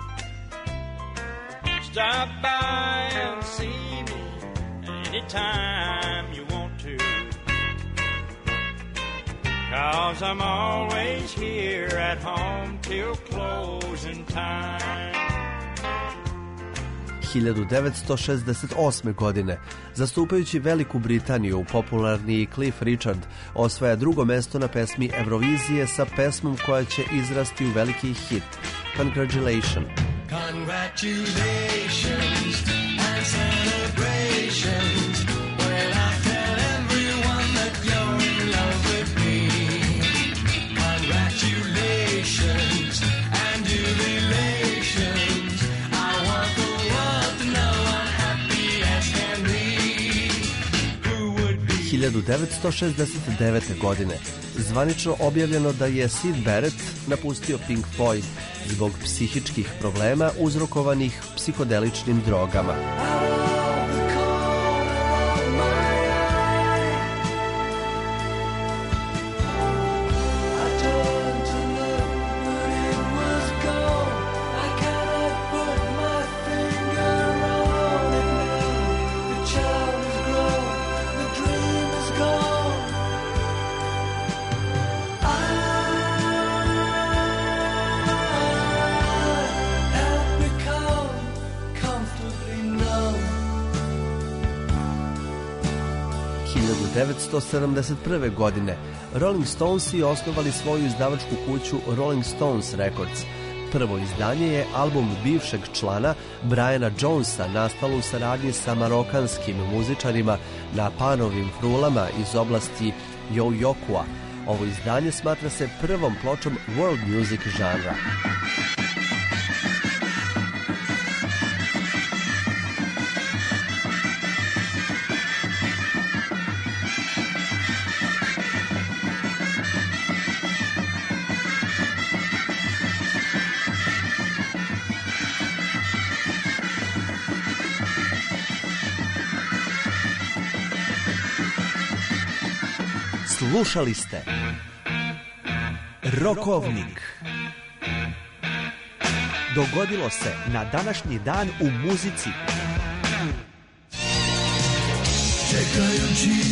Speaker 7: Stop by and see me anytime you want to, 'cause I'm always here at home till closing time.
Speaker 10: 1968. godine, zastupajući Veliku Britaniju, popularni Cliff Richard osvaja drugo mesto na pesmi Eurovizije sa pesmom koja će izrasti u veliki hit, Congratulations.
Speaker 7: Congratulations and celebrations when I tell everyone that you're in love with me. Congratulations and jubilations. I want the world to know I'm happy as can be. Who would be
Speaker 10: 1969. godine zvanično objavljeno da je Syd Barrett napustio Pink Floyd zbog psihičkih problema uzrokovanih psihodeličnim drogama.
Speaker 7: out the corner of my
Speaker 10: 1971. godine Rolling Stonesi osnovali svoju izdavačku kuću Rolling Stones Records. Prvo izdanje je album bivšeg člana Briana Jonesa, nastalo u saradnji sa marokanskim muzičarima na panovim frulama iz oblasti Jojokua. Ovo izdanje smatra se prvom pločom world music žanra. Slušali ste Rokovnik. Dogodilo se na današnji dan u muzici.
Speaker 7: Čekajući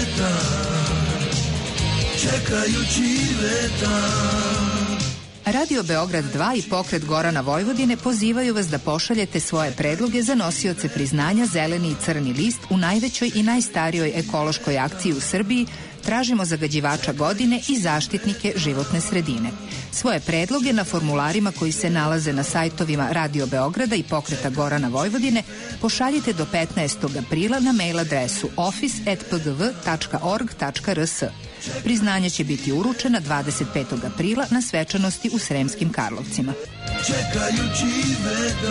Speaker 7: leta.
Speaker 15: Radio Beograd 2 i Pokret Gorana Vojvodine pozivaju vas da pošaljete svoje predloge za nosioce priznanja Zeleni i Crni list u najvećoj i najstarijoj ekološkoj akciji u Srbiji Tražimo zagađivača godine i zaštitnike životne sredine. Svoje predloge na formularima koji se nalaze na sajtovima Radio Beograda i Pokreta Gorana Vojvodine pošaljite do 15. aprila na mail adresu office@pgv.org.rs. Priznanja će biti uručena 25. aprila na svečanosti u Sremskim Karlovcima.
Speaker 7: Čekajući veda.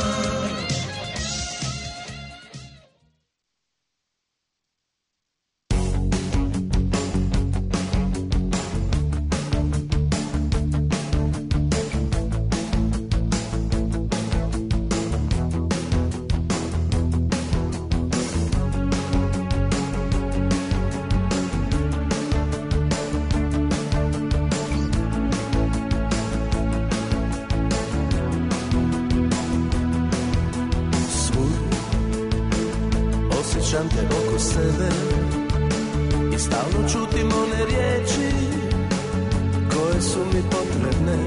Speaker 2: Osjećam te oko sebe i stalno čutim one riječi koje su mi potrebne.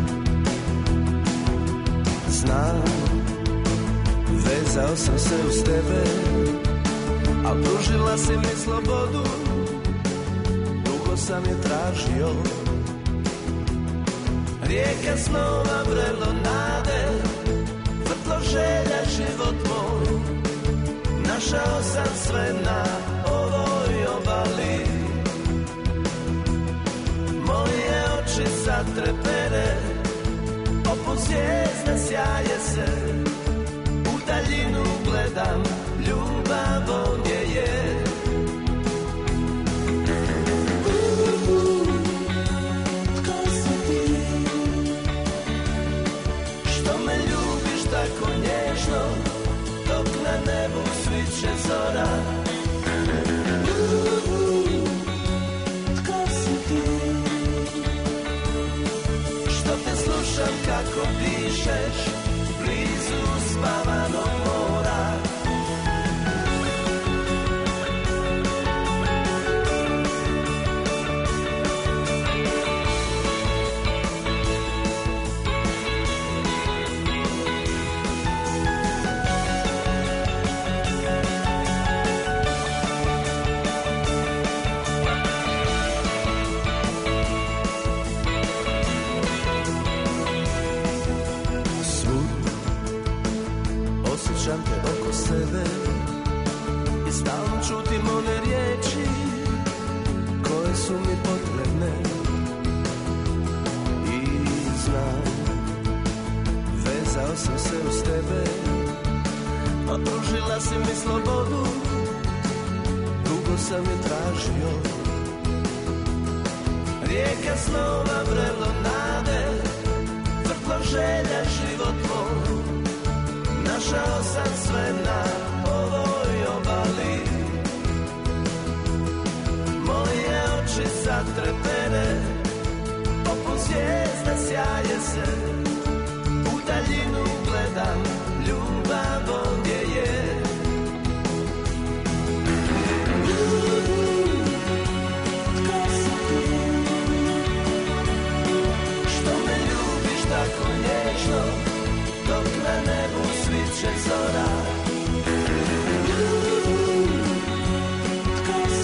Speaker 2: Znam, vezao sam se uz tebe, a pružila si mi slobodu, dugo sam je tražio. Rijeka snova, vrelo nade, vrtlo želja, život moj. Našao sam sve na ovoj obali. Moje oči sad trepere, poput zvijezda sjaje se. U daljinu gledam, ljubav ovdje je. Tko si ti? Što me ljubiš tako nježno, dok na nebu sviće zora. Tko si ti? Što te slušam kako dišeš blizu spavanog mora. Osjećam te oko sebe i stalno čutim one riječi koje su mi potrebne. I znam, vezao sam se uz tebe, a pružila si mi slobodu, dugo sam je tražio. Rijeka snova, vrelo nade, vrtlo želja, život moj. Našao sam sve na ovoj obali. Moje oči sad trepere, poput zvijezda sjaje se. U daljinu gledam, ljubav ovdje je. Tko si ti? Što me ljubiš tako nježno, dok na nebu sviće zora. Tko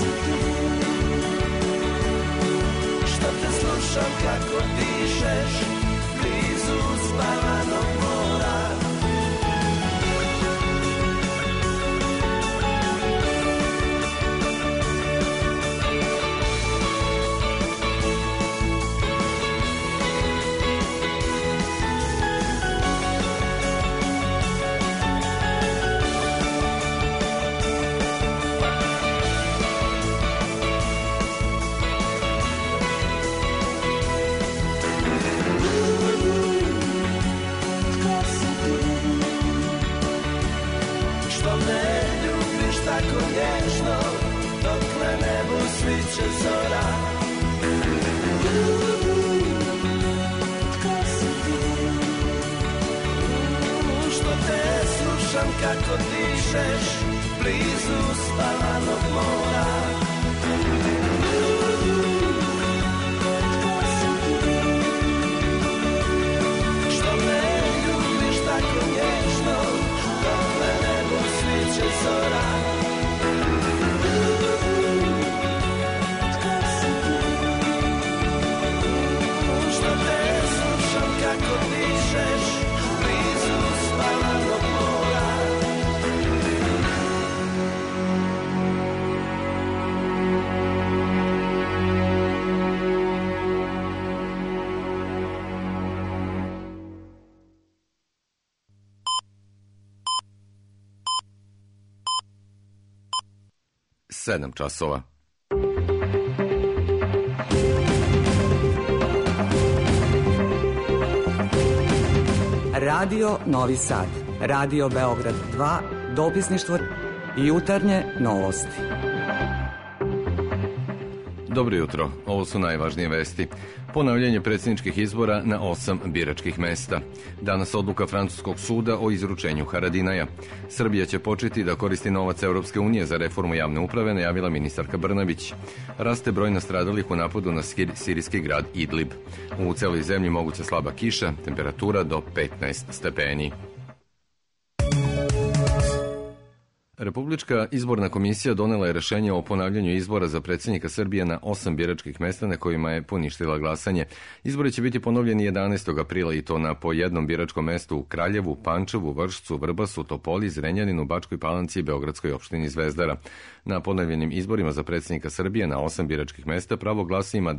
Speaker 2: kako dišeš blizu spavanog mora. Što me ljubiš tako nježno, dok me nebo sviće zora. Što te slušam kako dišeš blizu spavanog mora.
Speaker 17: Sedam časova.
Speaker 1: Radio Novi Sad, Radio Beograd 2, dopisništvo Jutarnje novosti.
Speaker 17: Dobro jutro, ovo su najvažnije vesti. Ponavljanje predsjedničkih izbora na 8 biračkih mesta. Danas odluka francuskog suda o izručenju Haradinaja. Srbija će početi da koristi novac Europske unije za reformu javne uprave, najavila ministarka Brnabić. Raste broj nastradalih u napadu na sirijski grad Idlib. U celoj zemlji moguća slaba kiša, temperatura do 15 stepeni. Republička izborna komisija donela je rešenje o ponavljanju izbora za predsjednika Srbije na 8 biračkih mesta na kojima je poništila glasanje. Izbori će biti ponovljeni 11. aprila i to na po jednom biračkom mestu u Kraljevu, Pančevu, Vršcu, Vrbasu, Topoli, Zrenjaninu, Bačkoj Palanci i Beogradskoj opštini Zvezdara. Na ponovljenim izborima za predsjednika Srbije na 8 biračkih mesta pravo glasa ima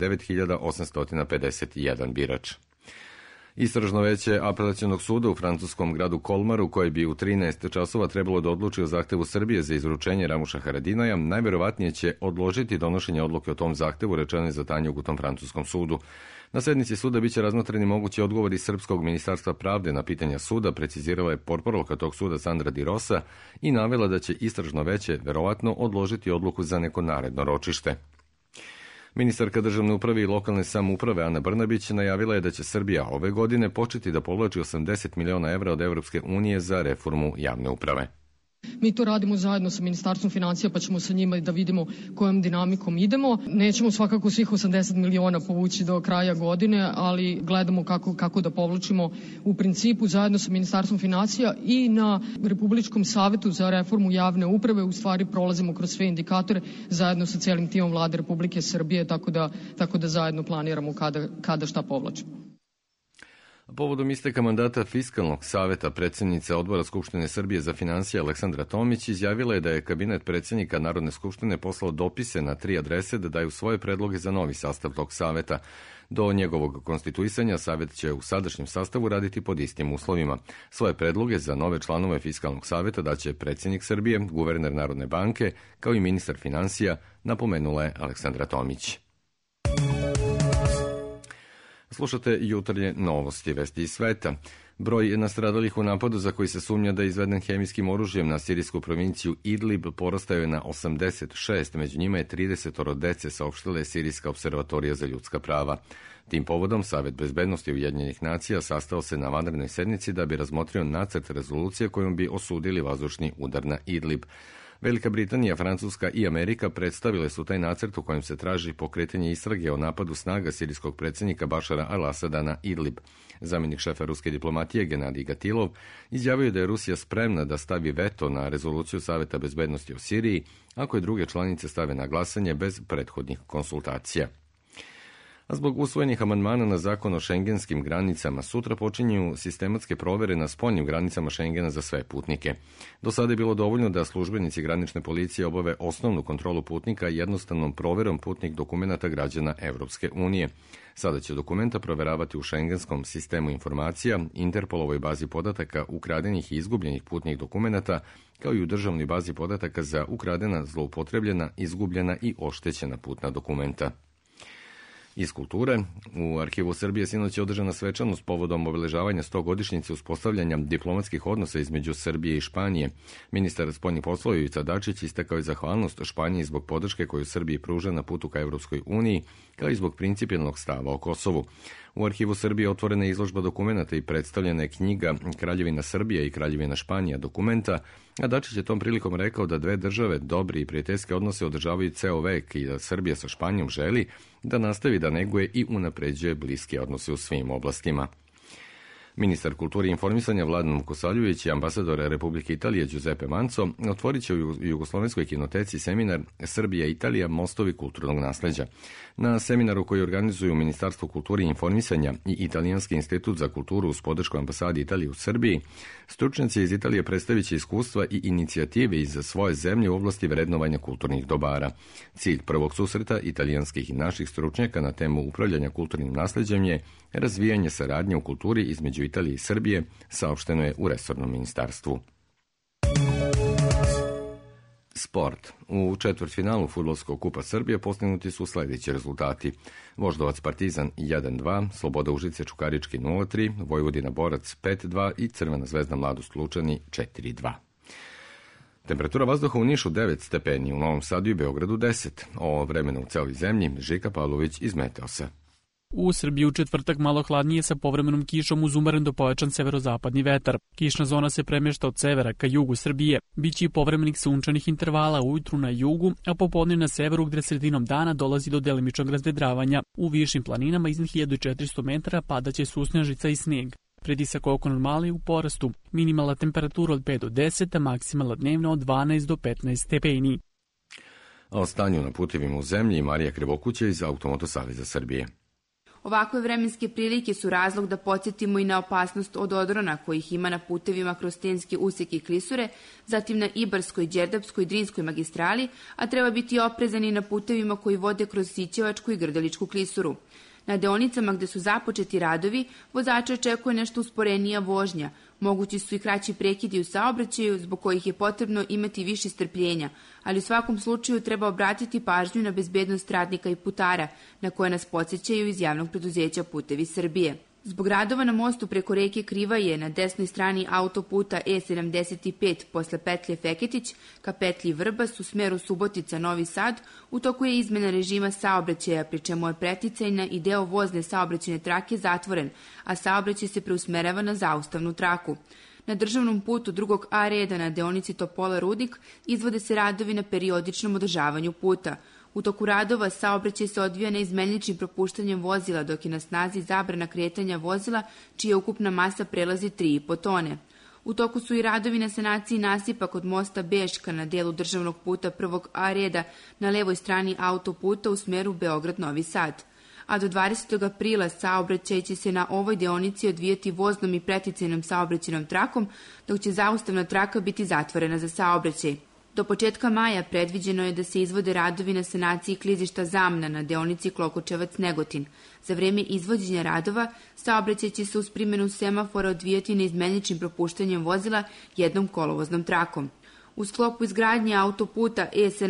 Speaker 17: 9851 birač. Istražno veće apelacionog suda u francuskom gradu Kolmaru, koje bi u 13 časova trebalo da odluči o zahtevu Srbije za izručenje Ramuša Haradinaja, najverovatnije će odložiti donošenje odluke o tom zahtevu, rečeno je za Tanjug u tom francuskom sudu. Na sednici suda biće razmotreni mogući odgovori Srpskog ministarstva pravde na pitanja suda, precizirala je portparolka tog suda Sandra Di Rosa i navela da će istražno veće verovatno odložiti odluku za neko naredno ročište. Ministarka državne uprave i lokalne samouprave Ana Brnabić najavila je da će Srbija ove godine početi da povlači 80 miliona evra od Evropske unije za reformu javne uprave.
Speaker 11: Mi to radimo zajedno sa Ministarstvom financija, pa ćemo sa njima da vidimo kojom dinamikom idemo. Nećemo svakako svih 80 miliona povući do kraja godine, ali gledamo kako da povlačimo u principu zajedno sa Ministarstvom financija i na Republičkom savetu za reformu javne uprave. U stvari prolazimo kroz sve indikatore zajedno sa celim timom Vlade Republike Srbije, tako da zajedno planiramo kada šta povlačimo.
Speaker 17: Povodom isteka mandata Fiskalnog saveta, predsjednica Odbora Skupštine Srbije za finansije Aleksandra Tomić izjavila je da je kabinet predsjednika Narodne skupštine poslao dopise na 3 adrese da daju svoje predloge za novi sastav tog saveta. Do njegovog konstituisanja savet će u sadašnjem sastavu raditi pod istim uslovima. Svoje predloge za nove članove Fiskalnog saveta daće predsjednik Srbije, guverner Narodne banke, kao i ministar finansija, napomenula je Aleksandra Tomić. Slušate jutarnje novosti, vesti iz sveta. Broj nastradalih u napadu za koji se sumnja da je izveden hemijskim oružjem na sirijsku provinciju Idlib porastao je na 86, među njima je 30 dece, saopštila je Sirijska observatorija za ljudska prava. Tim povodom Savet bezbednosti Ujedinjenih nacija sastao se na vanrednoj sednici da bi razmotrio nacrt rezolucije kojom bi osudili vazdušni udar na Idlib. Velika Britanija, Francuska i Amerika predstavile su taj nacrt u kojem se traži pokretanje istrage o napadu snaga sirijskog predsjednika Bašara al-Asada na Idlib. Zamjenik šefa ruske diplomatije Genadij Gatilov izjavio da je Rusija spremna da stavi veto na rezoluciju Saveta bezbednosti o Siriji ako je druge članice stave na glasanje bez prethodnih konsultacija. A zbog usvojenih amandmana na zakon o šengenskim granicama, sutra počinju sistematske provere na spoljnim granicama Šengena za sve putnike. Do sada je bilo dovoljno da službenici granične policije obave osnovnu kontrolu putnika jednostavnom proverom putnih dokumenata građana Evropske unije. Sada će dokumenta proveravati u šengenskom sistemu informacija, Interpolovoj bazi podataka ukradenih i izgubljenih putnih dokumenata, kao i u državnoj bazi podataka za ukradena, zloupotrebljena, izgubljena i oštećena putna dokumenta. Iz kulture, u Arhivu Srbije sinoć je održana svečanost povodom obeležavanja 100-godišnjice uspostavljanja diplomatskih odnosa između Srbije i Španije. Ministar spoljnih poslova Ivica Dačić istakao je zahvalnost Španiji zbog podrške koju Srbiji pruža na putu ka Evropskoj uniji, kao i zbog principijelnog stava o Kosovu. U Arhivu Srbije otvorena je izložba dokumenata i predstavljena je knjiga Kraljevina Srbija i Kraljevina Španija dokumenta, a Dačić je tom prilikom rekao da dve države dobri i prijateljske odnose održavaju ceo vek i da Srbija sa Španijom želi da nastavi da neguje i unapređuje bliske odnose u svim oblastima. Ministar kulture i informisanja Vladan Vukosavljević i ambasador Republike Italije Giuseppe Manco otvorit će u Jugoslovenskoj kinoteci seminar Srbija i Italija mostovi kulturnog nasleđa. Na seminaru koji organizuju Ministarstvo kulture i informisanja i Italijanski institut za kulturu uz podršku ambasadi Italije u Srbiji, stručnjaci iz Italije predstavit će iskustva i inicijative iz svoje zemlje u oblasti vrednovanja kulturnih dobara. Cilj prvog susreta italijanskih i naših stručnjaka na temu upravljanja kulturnim nasleđem je razvijanje saradnje u kulturi između Italije i Srbije, saopšteno je u resornom ministarstvu. Sport. U četvrtfinalu Fudbalskog kupa Srbije postignuti su sledeći rezultati. Voždovac Partizan 1-2, Sloboda Užice Čukarički 0-3, Vojvodina Borac 5-2 i Crvena zvezda Mladost Lučani 4-2. Temperatura vazduha u Nišu 9 stepeni, u Novom Sadu i Beogradu 10. O vremenu u celoj zemlji Žika Pavlović iz Meteosa.
Speaker 18: U Srbiji u četvrtak malo hladnije sa povremenom kišom uz umeren do pojačan severozapadni vetar. Kišna zona se premješta od severa ka jugu Srbije. Biće i povremenih sunčanih intervala ujutru na jugu, a popodne na severu gde sredinom dana dolazi do delimičnog razvedravanja. U višim planinama iznad 1400 metara padaće susnežica i sneg. Pritisak oko normale u porastu. Minimalna temperatura od 5 do 10, a maksimalna dnevna od 12 do 15 stepeni.
Speaker 17: A o stanju na putevima u zemlji Marija Krivokuća iz Automoto Saveza Srbije.
Speaker 8: Ovakve vremenske prilike su razlog da podsjetimo i na opasnost od odrona kojih ima na putevima kroz stenske useke i klisure, zatim na Ibarskoj, Đerdapskoj i Drinskoj magistrali, a treba biti oprezan i na putevima koji vode kroz Sićevačku i Grdeličku klisuru. Na deonicama gde su započeti radovi, vozače očekuje nešto usporenija vožnja. Mogući su i kraći prekidi u saobraćaju, zbog kojih je potrebno imati više strpljenja, ali u svakom slučaju treba obratiti pažnju na bezbednost radnika i putara, na koje nas podsjećaju iz javnog preduzeća Putevi Srbije. Zbog radova na mostu preko reke Krivaje na desnoj strani autoputa E75 posle petlje Feketić ka petlji Vrbas u smeru Subotica-Novi Sad u toku je izmena režima saobraćaja, pri čemu je preticajna i deo vozne saobraćajne trake zatvoren, a saobraćaj se preusmerava na zaustavnu traku. Na državnom putu drugog A reda na deonici Topola-Rudnik izvode se radovi na periodičnom održavanju puta. U toku radova saobraćaj se odvija neizmeničnim propuštanjem vozila, dok je na snazi zabrana kretanja vozila čija ukupna masa prelazi 3,5 tone. U toku su i radovi na sanaciji nasipa kod mosta Beška na delu državnog puta prvog A reda na levoj strani autoputa u smeru Beograd-Novi Sad. A do 20. aprila saobraćaj će se na ovoj deonici odvijati voznom i preticajnom saobraćajnom trakom, dok će zaustavna traka biti zatvorena za saobraćaj. Do početka maja predviđeno je da se izvode radovi na sanaciji klizišta Zamna na deonici Klokočevac-Negotin. Za vreme izvođenja radova, saobraćaj će se uz primjenu semafora odvijati neizmeničnim propuštanjem vozila jednom kolovoznom trakom. U sklopu izgradnje autoputa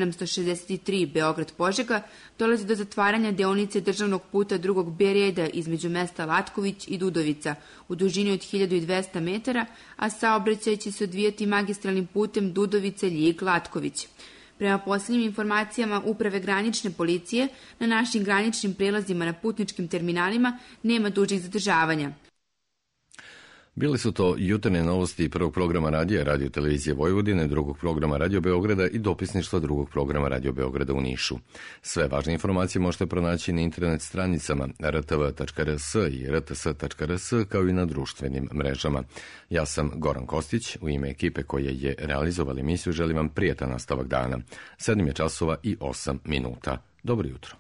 Speaker 8: E763 Beograd-Požega dolazi do zatvaranja deonice državnog puta drugog B reda između mesta Latković i Dudovica u dužini od 1200 metara, a saobraćaj će se odvijati magistralnim putem Dudovica-Ljig-Latković. Prema posljednjim informacijama Uprave granične policije, na našim graničnim prelazima na putničkim terminalima nema dužih zadržavanja.
Speaker 17: Bili su to jutarnje novosti prvog programa radija Radio Televizije Vojvodine, drugog programa Radio Beograda i dopisništva drugog programa Radio Beograda u Nišu. Sve važne informacije možete pronaći na internet stranicama rtv.rs i rts.rs kao i na društvenim mrežama. Ja sam Goran Kostić, u ime ekipe koje je realizovala emisiju želim vam prijatan nastavak dana. 7 je časova i 8 minuta. Dobro jutro.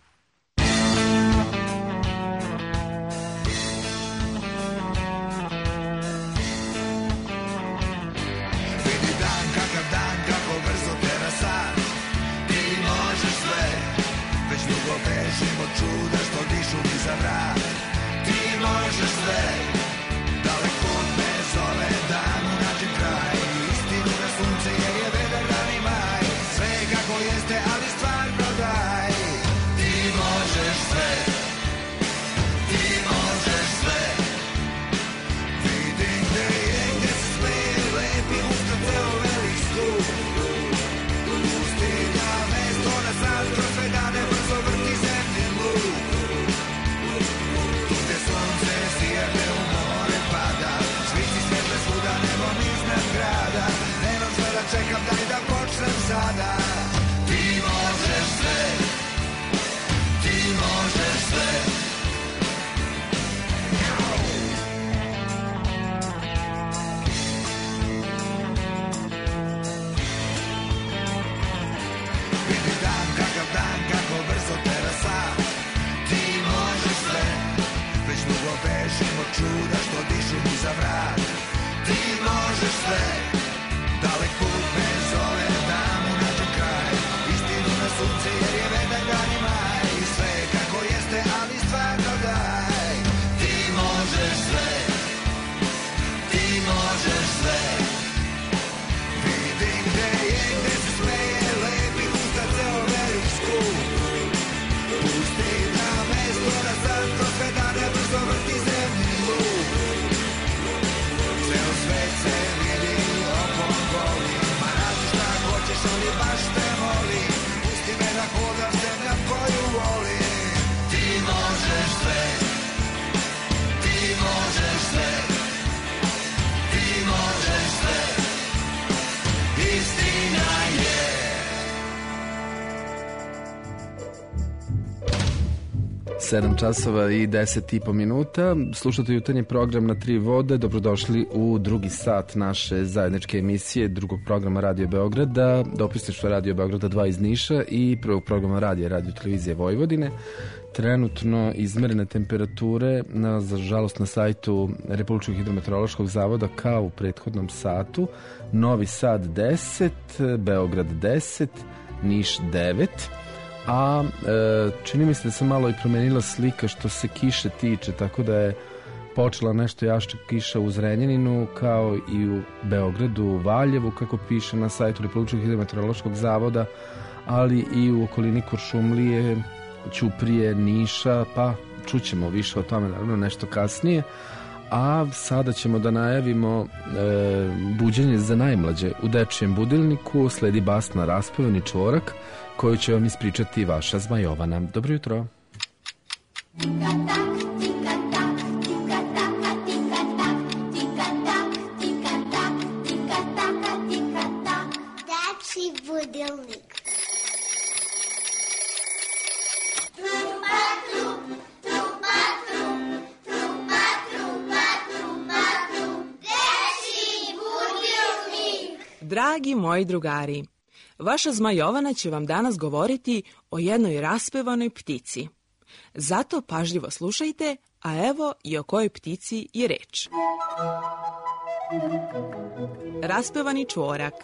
Speaker 7: Bežimo čuda što dišu mi za vrat. Ti možeš sve, dalek put me zove, dan u našem kraj. Istinu na sunce jer je vedar dan i maj. Sve kako jeste, ali stvarno daj. Ti možeš sve,
Speaker 4: 7 časova i 10,5 minuta. Slušate jutarnji program na Tri vode. Dobrodošli u drugi sat naše zajedničke emisije drugog programa Radio Beograda, dopisništvo Radio Beograda 2 iz Niša i prvog programa Radio Televizije Vojvodine. Trenutno izmerene temperature na žalost na sajtu Republičkog hidrometeorološkog zavoda kao u prethodnom satu. Novi Sad 10, Beograd 10, Niš 9. A čini mi se da se malo i promenila slika što se kiše tiče, tako da je počela nešto jača kiša u Zrenjaninu kao i u Beogradu, u Valjevu, kako piše na sajtu Republičkog hidrometeorološkog zavoda, ali i u okolini Kuršumlije, Ćuprije, Niša, pa čućemo više o tome naravno nešto kasnije. A sada ćemo da najavimo buđenje za najmlađe u dečijem budilniku, sledi basna Raspevani čvorak, koju će vam ispričati vaša Zmajovana. Dobro jutro.
Speaker 12: Dečiji budilnik.
Speaker 13: Dragi moji drugari, vaša Zmajovana će vam danas govoriti o jednoj raspevanoj ptici. Zato pažljivo slušajte, a evo i o kojoj ptici je reč. Raspevani čvorak.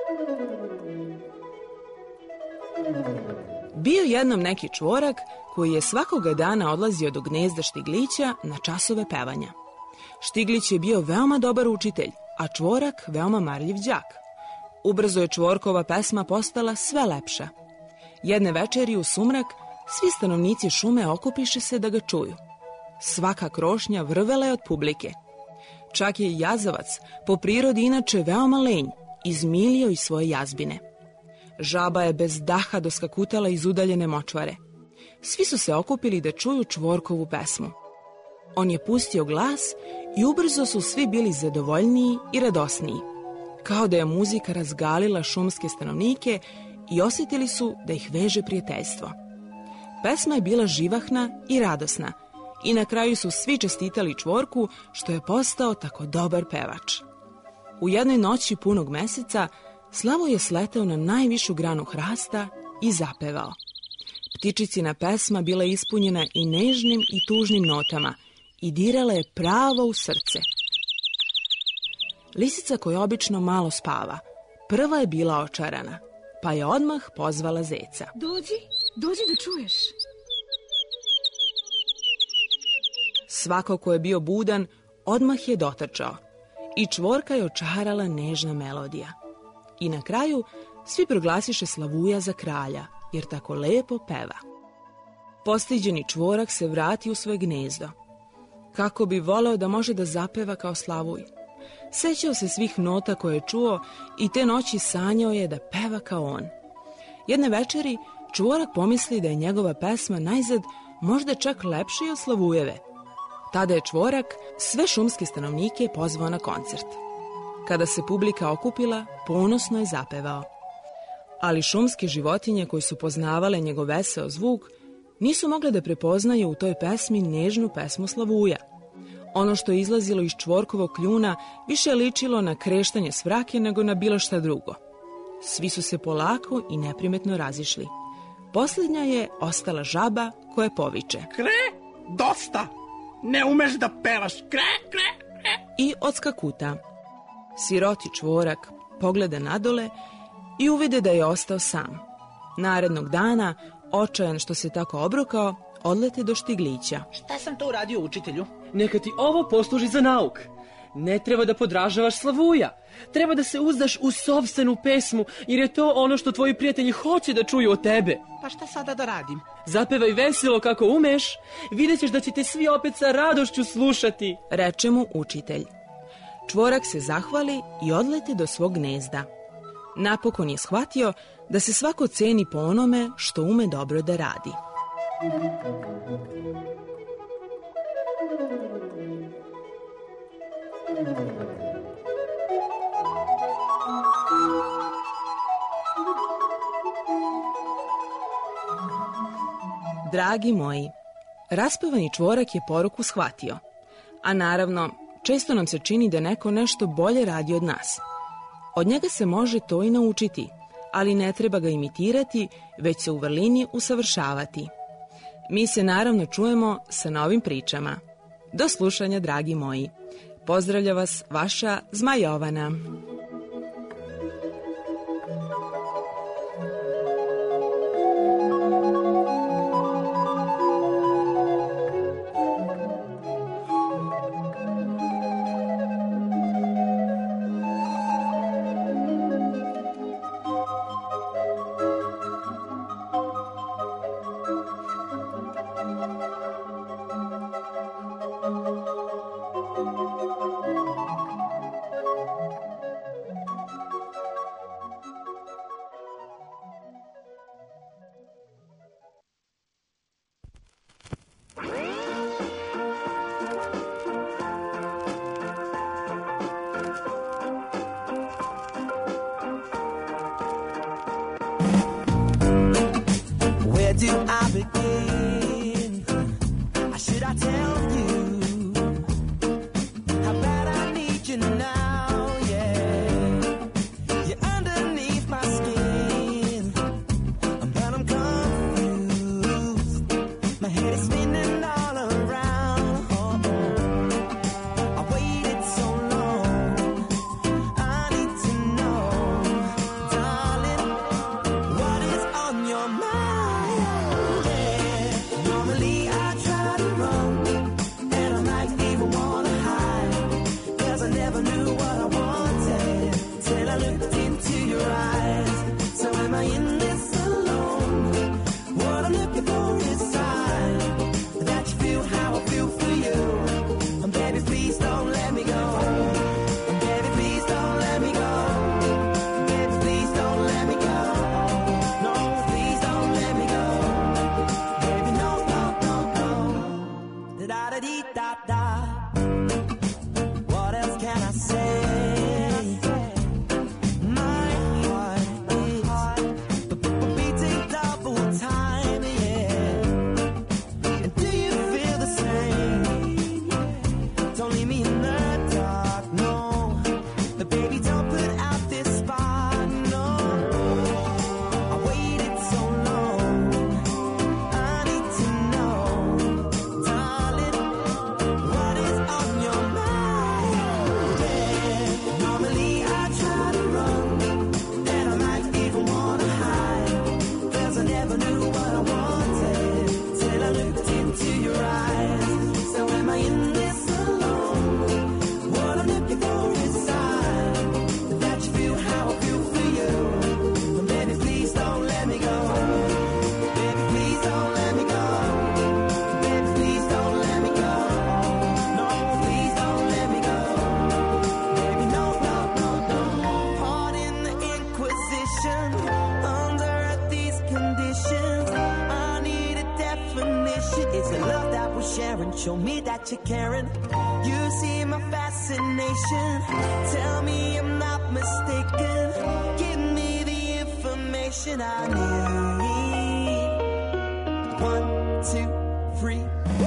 Speaker 13: Bio jednom neki čvorak koji je svakoga dana odlazio do gnezda štiglića na časove pevanja. Štiglić je bio veoma dobar učitelj, a čvorak veoma marljiv đak. Ubrzo je čvorkova pesma postala sve lepša. Jedne večeri u sumrak svi stanovnici šume okupiše se da ga čuju. Svaka krošnja vrvela je od publike. Čak je i jazavac, po prirodi inače veoma lenj, izmilio iz svoje jazbine. Žaba je bez daha doskakutala iz udaljene močvare. Svi su se okupili da čuju čvorkovu pesmu. On je pustio glas i ubrzo su svi bili zadovoljniji i radosniji. Kao da je muzika razgalila šumske stanovnike i osjetili su da ih veže prijateljstvo. Pesma je bila živahna i radosna i na kraju su svi čestitali čvorku što je postao tako dobar pevač. U jednoj noći punog meseca Slavo je sleteo na najvišu granu hrasta i zapevao. Ptičicina pesma bila ispunjena i nežnim i tužnim notama i dirala je pravo u srce. Lisica koja obično malo spava, prva je bila očarana, pa je odmah pozvala zeca.
Speaker 16: Dođi da čuješ.
Speaker 13: Svako ko je bio budan, odmah je dotrčao i čvorka je očarala nežna melodija. I na kraju svi proglasiše Slavuja za kralja, jer tako lepo peva. Postiđeni čvorak se vrati u svoje gnezdo. Kako bi voleo da može da zapeva kao Slavuj. Sećao se svih nota koje je čuo i te noći sanjao je da peva kao on. Jedne večeri čvorak pomisli da je njegova pesma najzad možda čak lepša od Slavujeve. Tada je čvorak sve šumske stanovnike pozvao na koncert. Kada se publika okupila, ponosno je zapevao. Ali šumske životinje koje su poznavale njegov veseo zvuk nisu mogle da prepoznaju u toj pesmi nežnu pesmu Slavuja. Ono što je izlazilo iz čvorkovog kljuna više je ličilo na kreštanje svrake nego na bilo šta drugo. Svi su se polako i neprimetno razišli. Posljednja je ostala žaba koja poviče.
Speaker 24: Kre, dosta! Ne umeš da pevaš, kre!
Speaker 13: I odskakuta. Siroti čvorak pogleda nadole i uvide da je ostao sam. Narednog dana, očajan što se tako obrukao, odlete do štiglića.
Speaker 16: Šta sam to uradio učitelju? Neka ti ovo posluži za nauk. Ne treba da podražavaš Slavuja. Treba da se uzdaš u sopstvenu pesmu, jer je to ono što tvoji prijatelji hoće da čuju od tebe. Pa šta sada da radim?
Speaker 13: Zapevaj veselo kako umeš, vidjet ćeš da će te svi opet sa radošću slušati, reče mu učitelj. Čvorak se zahvali i odlete do svog gnezda. Napokon je shvatio da se svako ceni po onome što ume dobro da radi. Dragi moji, Raspevani čvorak je poruku shvatio. A naravno, često nam se čini da neko nešto bolje radi od nas. Od njega se može to i naučiti, ali ne treba ga imitirati, već se u vrlini usavršavati. Mi se naravno čujemo sa novim pričama. Do slušanja, dragi moji. Pozdravlja vas vaša Zma Jovana.
Speaker 2: Do I begin? Should I tell you how bad I need you now? Yeah, you're underneath my skin, but I'm confused. My head is spinning all around. I waited so long. I need to know, darling, what is on your mind? Show me that you're caring. You see my fascination. Tell me I'm not mistaken. Give me the information I need. 1, 2, 3.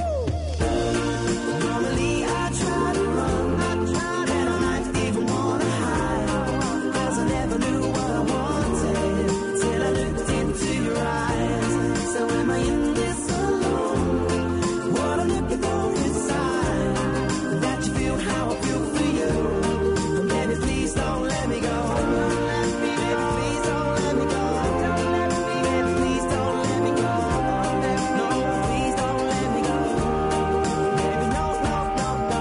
Speaker 2: Normally I try to run, and I might even wanna hide, 'cause I never knew what I wanted till I looked into your eyes. So am I in this alone? What I'm looking for inside, that you feel how I feel for you. And baby, please don't let me go. Baby, please don't let me go. Baby, please don't let me go. No, please don't let me go. Baby, no, no, no, no.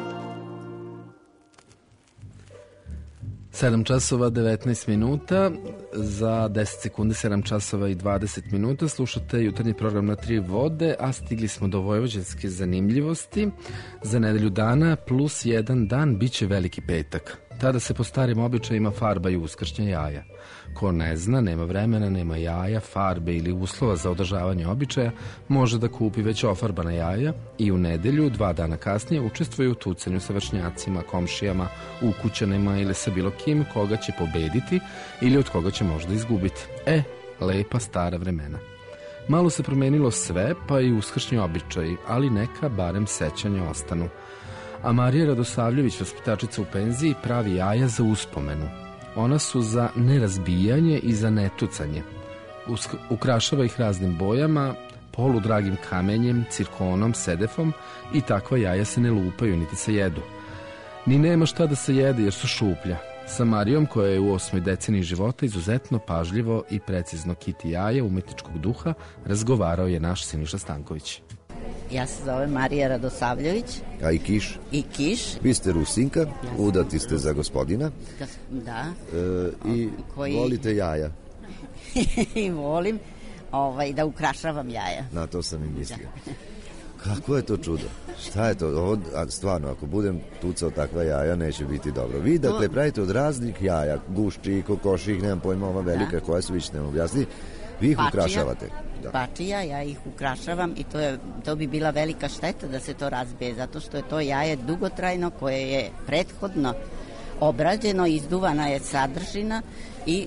Speaker 4: 7 časova 19 minuta, za 10 sekundi 7 časova i 20 minuta. Slušate jutarnji program na 3 vode, a stigli smo do vojvođanske zanimljivosti. Za nedelju dana plus 1 dan biće Veliki petak. Tada se po starim običajima farbaju uskršnja jaja. Ko ne zna, nema vremena, nema jaja, farbe ili uslova za održavanje običaja, može da kupi već ofarbana jaja i u nedelju, 2 dana kasnije, učestvuje u tucanju sa vršnjacima, komšijama, ukućanima ili sa bilo kim koga će pobediti ili od koga će možda izgubiti. Lepa stara vremena. Malo se promenilo sve, pa i uskršnji običaji, ali neka barem sećanja ostanu. A Marija Radosavljević, vaspitačica u penziji, pravi jaja za uspomenu. Ona su za nerazbijanje i za netucanje. Ukrašava ih raznim bojama, poludragim kamenjem, cirkonom, sedefom i takva jaja se ne lupaju niti se jedu. Ni nema šta da se jede jer su šuplja. Sa Marijom, koja je u 8. deceniji života izuzetno pažljivo i precizno kiti jaja umetničkog duha, razgovarao je naš Siniša Stanković.
Speaker 3: Ja se zovem Marija Radosavljević.
Speaker 6: A i Kiš?
Speaker 3: I Kiš.
Speaker 6: Vi ste Rusinka, udati ste za gospodina.
Speaker 3: Da.
Speaker 6: I volite jaja.
Speaker 3: I volim da ukrašavam jaja.
Speaker 6: Na to sam i mislio. Kako je to čudo? Šta je to? Ovo, stvarno, ako budem tucao takva jaja, neće biti dobro. Vi, dakle, pravite od raznih jaja, gušči, kokoši, nemam pojma, ova velika, koja su već ne objasni, vi ih ukrašavate.
Speaker 3: Pačija, ja ih ukrašavam i to bi bila velika šteta da se to razbije, zato što je to jaje dugotrajno koje je prethodno obrađeno, izduvana je sadržina i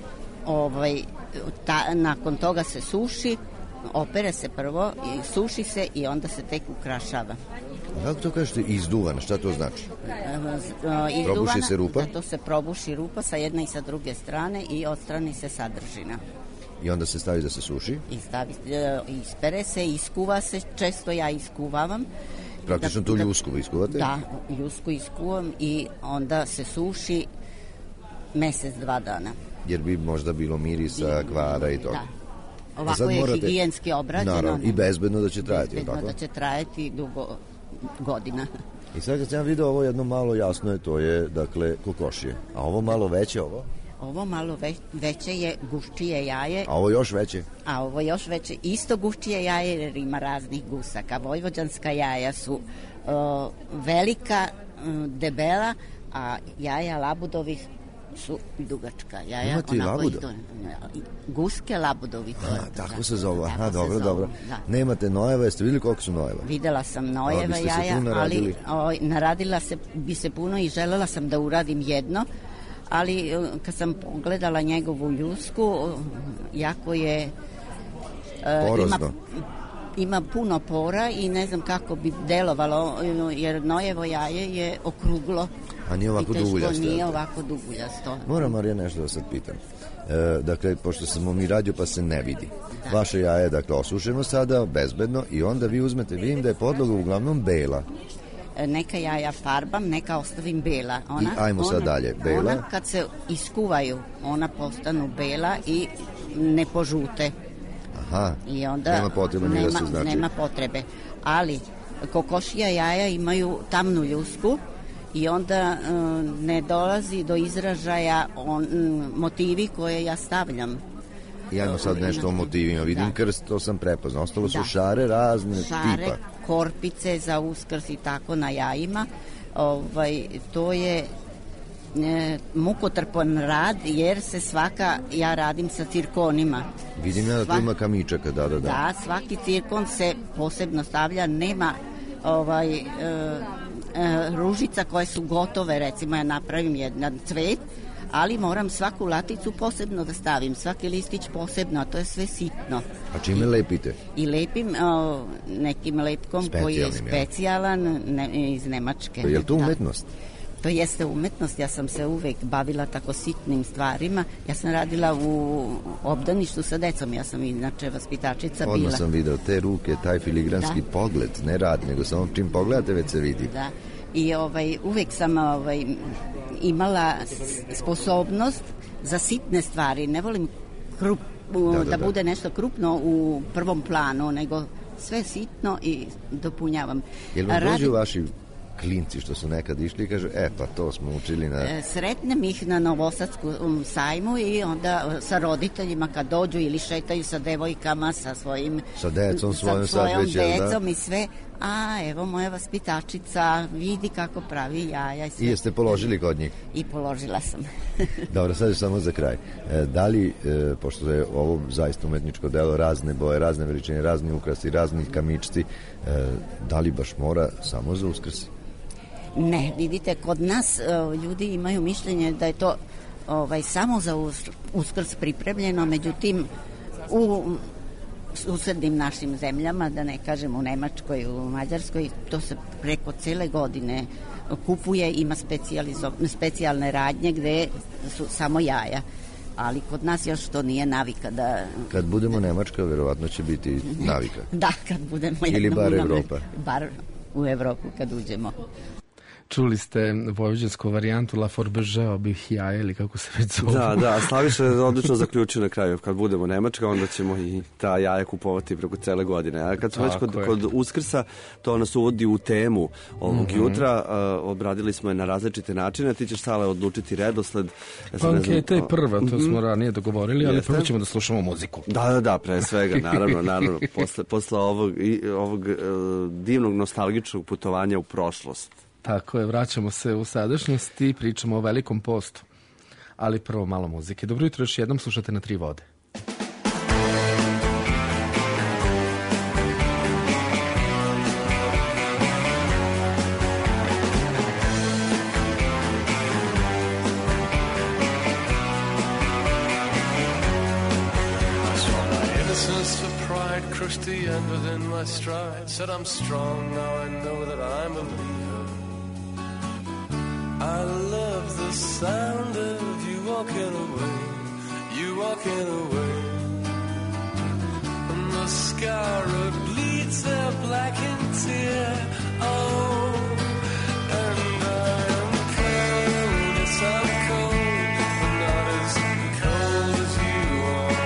Speaker 3: nakon toga se suši, opere se prvo i suši se i onda se tek ukrašava.
Speaker 6: Kako to kažete izduvana? Šta to znači? Probuši se rupa?
Speaker 3: Zato se probuši rupa sa jedne i sa druge strane i odstrani se sadržina.
Speaker 6: I onda se stavi da se suši?
Speaker 3: Ispere se, iskuva se, često ja iskuvavam.
Speaker 6: Praktično tu ljusku vi iskuvate?
Speaker 3: Da, ljusku iskuvam i onda se suši mesec, 2 dana.
Speaker 6: Jer bi možda bilo mirisa, kvara i toga.
Speaker 3: Da. Ovako je higijenski obrađeno.
Speaker 6: Naravno, i bezbedno da će trajati.
Speaker 3: Bezbedno da će trajati dugo godina.
Speaker 6: I sad kad sam vidio ovo jedno malo jasno je, to je, dakle, kokošije. A ovo malo veće, ovo?
Speaker 3: Ovo malo veće je guščije jaje.
Speaker 6: A ovo još veće?
Speaker 3: A ovo još veće, isto guščije jaje jer ima raznih gusaka. Vojvođanska jaja su velika, debela, a jaja labudovih su dugačka jaja.
Speaker 6: Imate i labuda?
Speaker 3: Guske labudovi.
Speaker 6: Tako se zove. Aha, dobro.
Speaker 3: Da.
Speaker 6: Nemate nojeva, jeste vidjeli koliko su nojeva?
Speaker 3: Videla sam nojeva jaja, ali naradila bi se puno i želela sam da uradim jedno, ali kad sam pogledala njegovu ljusku, jako je...
Speaker 6: Porozno.
Speaker 3: Ima puno pora i ne znam kako bi delovalo, jer nojevo jaje je okruglo.
Speaker 6: A nije ovako duguljasto?
Speaker 3: Nije ovako duguljasto.
Speaker 6: Moram, Marija, nešto da sad pitam. Dakle, pošto smo mi radio pa se ne vidi. Vaše jaje je, dakle, osušeno sada, bezbedno, i onda vi uzmete, vidim da je podloga uglavnom bela.
Speaker 3: Neka jaja farbam, neka ostavim bela.
Speaker 6: I ajmo sad dalje. Bela?
Speaker 3: Ona kad se iskuvaju, ona postanu bela i ne požute.
Speaker 6: Aha,
Speaker 3: i onda
Speaker 6: nema potrebe ni da se znači.
Speaker 3: Nema potrebe, ali kokošija jaja imaju tamnu ljusku i onda ne dolazi do izražaja motivi koje ja stavljam.
Speaker 6: Ajmo sad nešto o motivima. Vidim krst, to sam prepoznao. Ostalo su šare razne tipa.
Speaker 3: Korpice za uskrs i tako na jajima. To je mukotrpan rad, jer se ja radim sa cirkonima.
Speaker 6: Vidim ja da tu ima kamičaka, da.
Speaker 3: Da, svaki cirkon se posebno stavlja, nema ružica koje su gotove, recimo ja napravim jedan cvet, ali moram svaku laticu posebno da stavim, svaki listić posebno, a to je sve sitno.
Speaker 6: A čime lepite?
Speaker 3: I lepim nekim lepkom koji je specijalan iz Nemačke.
Speaker 6: Je li to umetnost?
Speaker 3: To jeste umetnost, ja sam se uvek bavila tako sitnim stvarima. Ja sam radila u obdaništu sa decom, ja sam inače vaspitačica bila.
Speaker 6: Odmah sam video te ruke, taj filigranski pogled, ne rad, nego samo čim pogledate već se vidi.
Speaker 3: Da, i uvek sam imala sposobnost za sitne stvari, ne volim da bude nešto krupno u prvom planu, nego sve sitno i dopunjavam.
Speaker 6: Jel vam dođu vaši klinci što su nekad išli i kažu, pa to smo učili na...
Speaker 3: Sretnem ih na Novosadskom sajmu i onda sa roditeljima kad dođu ili šetaju sa devojkama, sa svojim...
Speaker 6: Sa decom svojom
Speaker 3: decom i sve. Evo moja vaspitačica, vidi kako pravi jaja.
Speaker 6: I jeste položili kod njih?
Speaker 3: I položila sam.
Speaker 6: Dobro, sad je samo za kraj. Da li, pošto je ovo zaista umetničko delo, razne boje, razne veličine, razni ukrasi, razni kamičci, da li baš mora samo za Uskrs?
Speaker 3: Ne, vidite, kod nas ljudi imaju mišljenje da je to samo za Uskrs pripremljeno, međutim susednim našim zemljama, da ne kažem u Nemačkoj, u Mađarskoj, to se preko cele godine kupuje, ima specijalne radnje gde su samo jaja. Ali kod nas još to nije navika da...
Speaker 6: Kad budemo Nemačka, verovatno će biti navika.
Speaker 3: Da, kad budemo...
Speaker 6: Ili bar Evropa.
Speaker 3: Bar u Evropu kad uđemo.
Speaker 4: Čuli ste vojvođansku varijantu La Forbeže obih jaja ili kako se već zove.
Speaker 5: Da, Slaviša je odlično zaključio na kraju. Kad budemo Nemačka, onda ćemo i ta jaja kupovati preko cele godine. A kad smo već kod Uskrsa, to nas uvodi u temu ovog jutra. Obradili smo je na različite načine. Ti ćeš, Sale, odlučiti redosled.
Speaker 4: Anketa je prva, to smo ranije dogovorili, ali prvo ćemo da slušamo muziku.
Speaker 5: Da, pre svega, naravno. Posle ovog divnog nostalgičnog putovanja u prošlost.
Speaker 4: Tako je, vraćamo se u sadašnjost i pričamo o velikom postu. Ali prvo malo muzike. Dobro jutro, još jednom slušate na 3 vode.
Speaker 12: Crushed the end within my stride. Said I'm strong, now I know that I'm a leader. I love the sound of you walking away. You walking away. And mascara bleeds a blackened tear. Oh, and I am cold, yes I'm cold, but not as cold as you are.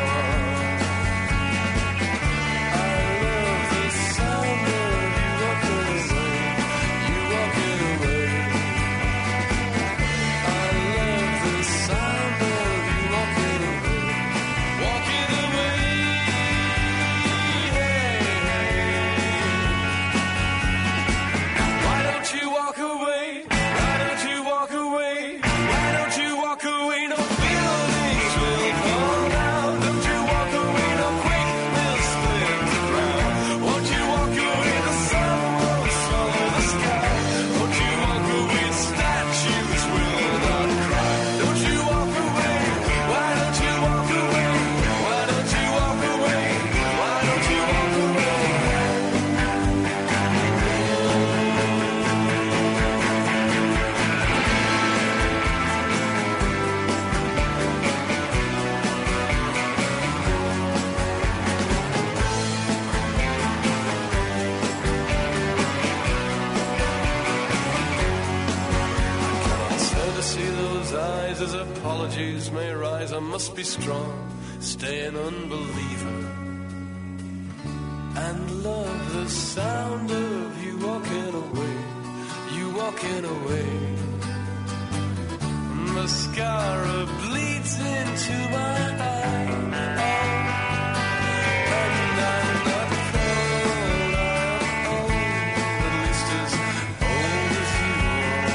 Speaker 12: As apologies may rise, I must be strong, stay an unbeliever, and love the sound of you walking away, you walking away. Mascara bleeds into my eye, and I'm not cold, I'm old, at least as old as you are.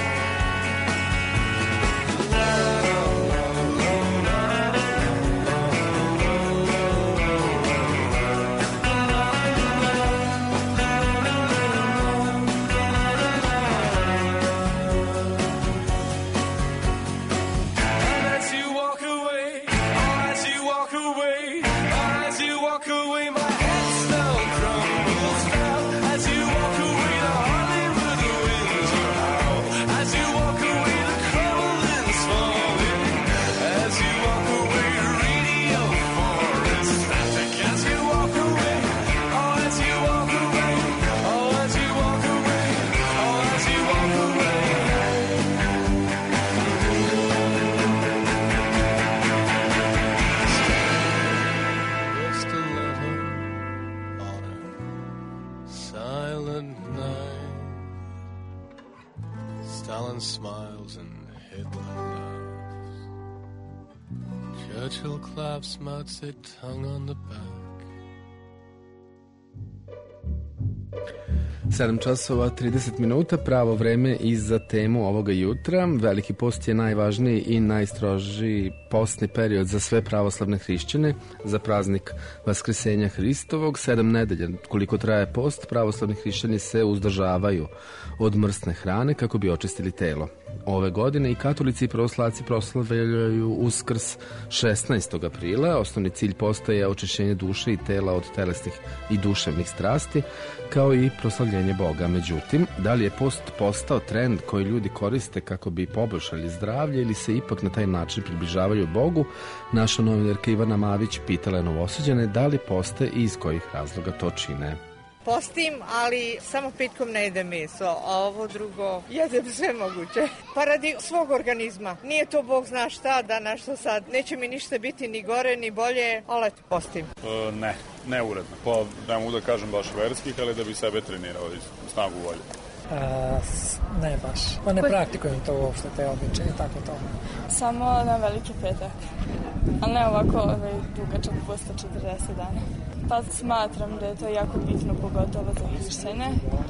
Speaker 12: Smiles and Hitler laughs. Churchill claps Mao Zedong on the back.
Speaker 4: 7 časova 30 minuta, pravo vreme i za temu ovoga jutra. Veliki post je najvažniji i najstrožiji postni period za sve pravoslavne hrišćane, za praznik Vaskresenja Hristovog. 7 nedelja koliko traje post, pravoslavni hrišćani se uzdržavaju od mrsne hrane kako bi očistili telo. Ove godine i katolici i pravoslavci proslavljaju Uskrs 16. aprila. Osnovni cilj posta je očišćenje duše i tela od telesnih i duševnih strasti, kao i proslavljenje Boga. Međutim, da li je post postao trend koji ljudi koriste kako bi poboljšali zdravlje ili se ipak na taj način približavaju Bogu? Naša novinarka Ivana Mavić pitala je Novosađane da li poste i iz kojih razloga to čine.
Speaker 14: Postim, ali samo petkom ne jedem meso, a ovo drugo jedem sve moguće. Pa radi svog organizma. Nije to Bog zna šta, da nešto sad. Neće mi ništa biti ni gore, ni bolje, ali eto, postim.
Speaker 19: Ne uredno. Pa ne mogu da kažem baš verskih, ali da bi sebe trenirao i snagu volje.
Speaker 20: Ne baš. Pa ne praktikujem to uopšte, te običaje, tako to.
Speaker 21: Samo na veliki petak. Ali ne ovako dugačak posta 40 dana. Pa smatram da je to jako bitno, pogotovo za hrišćane,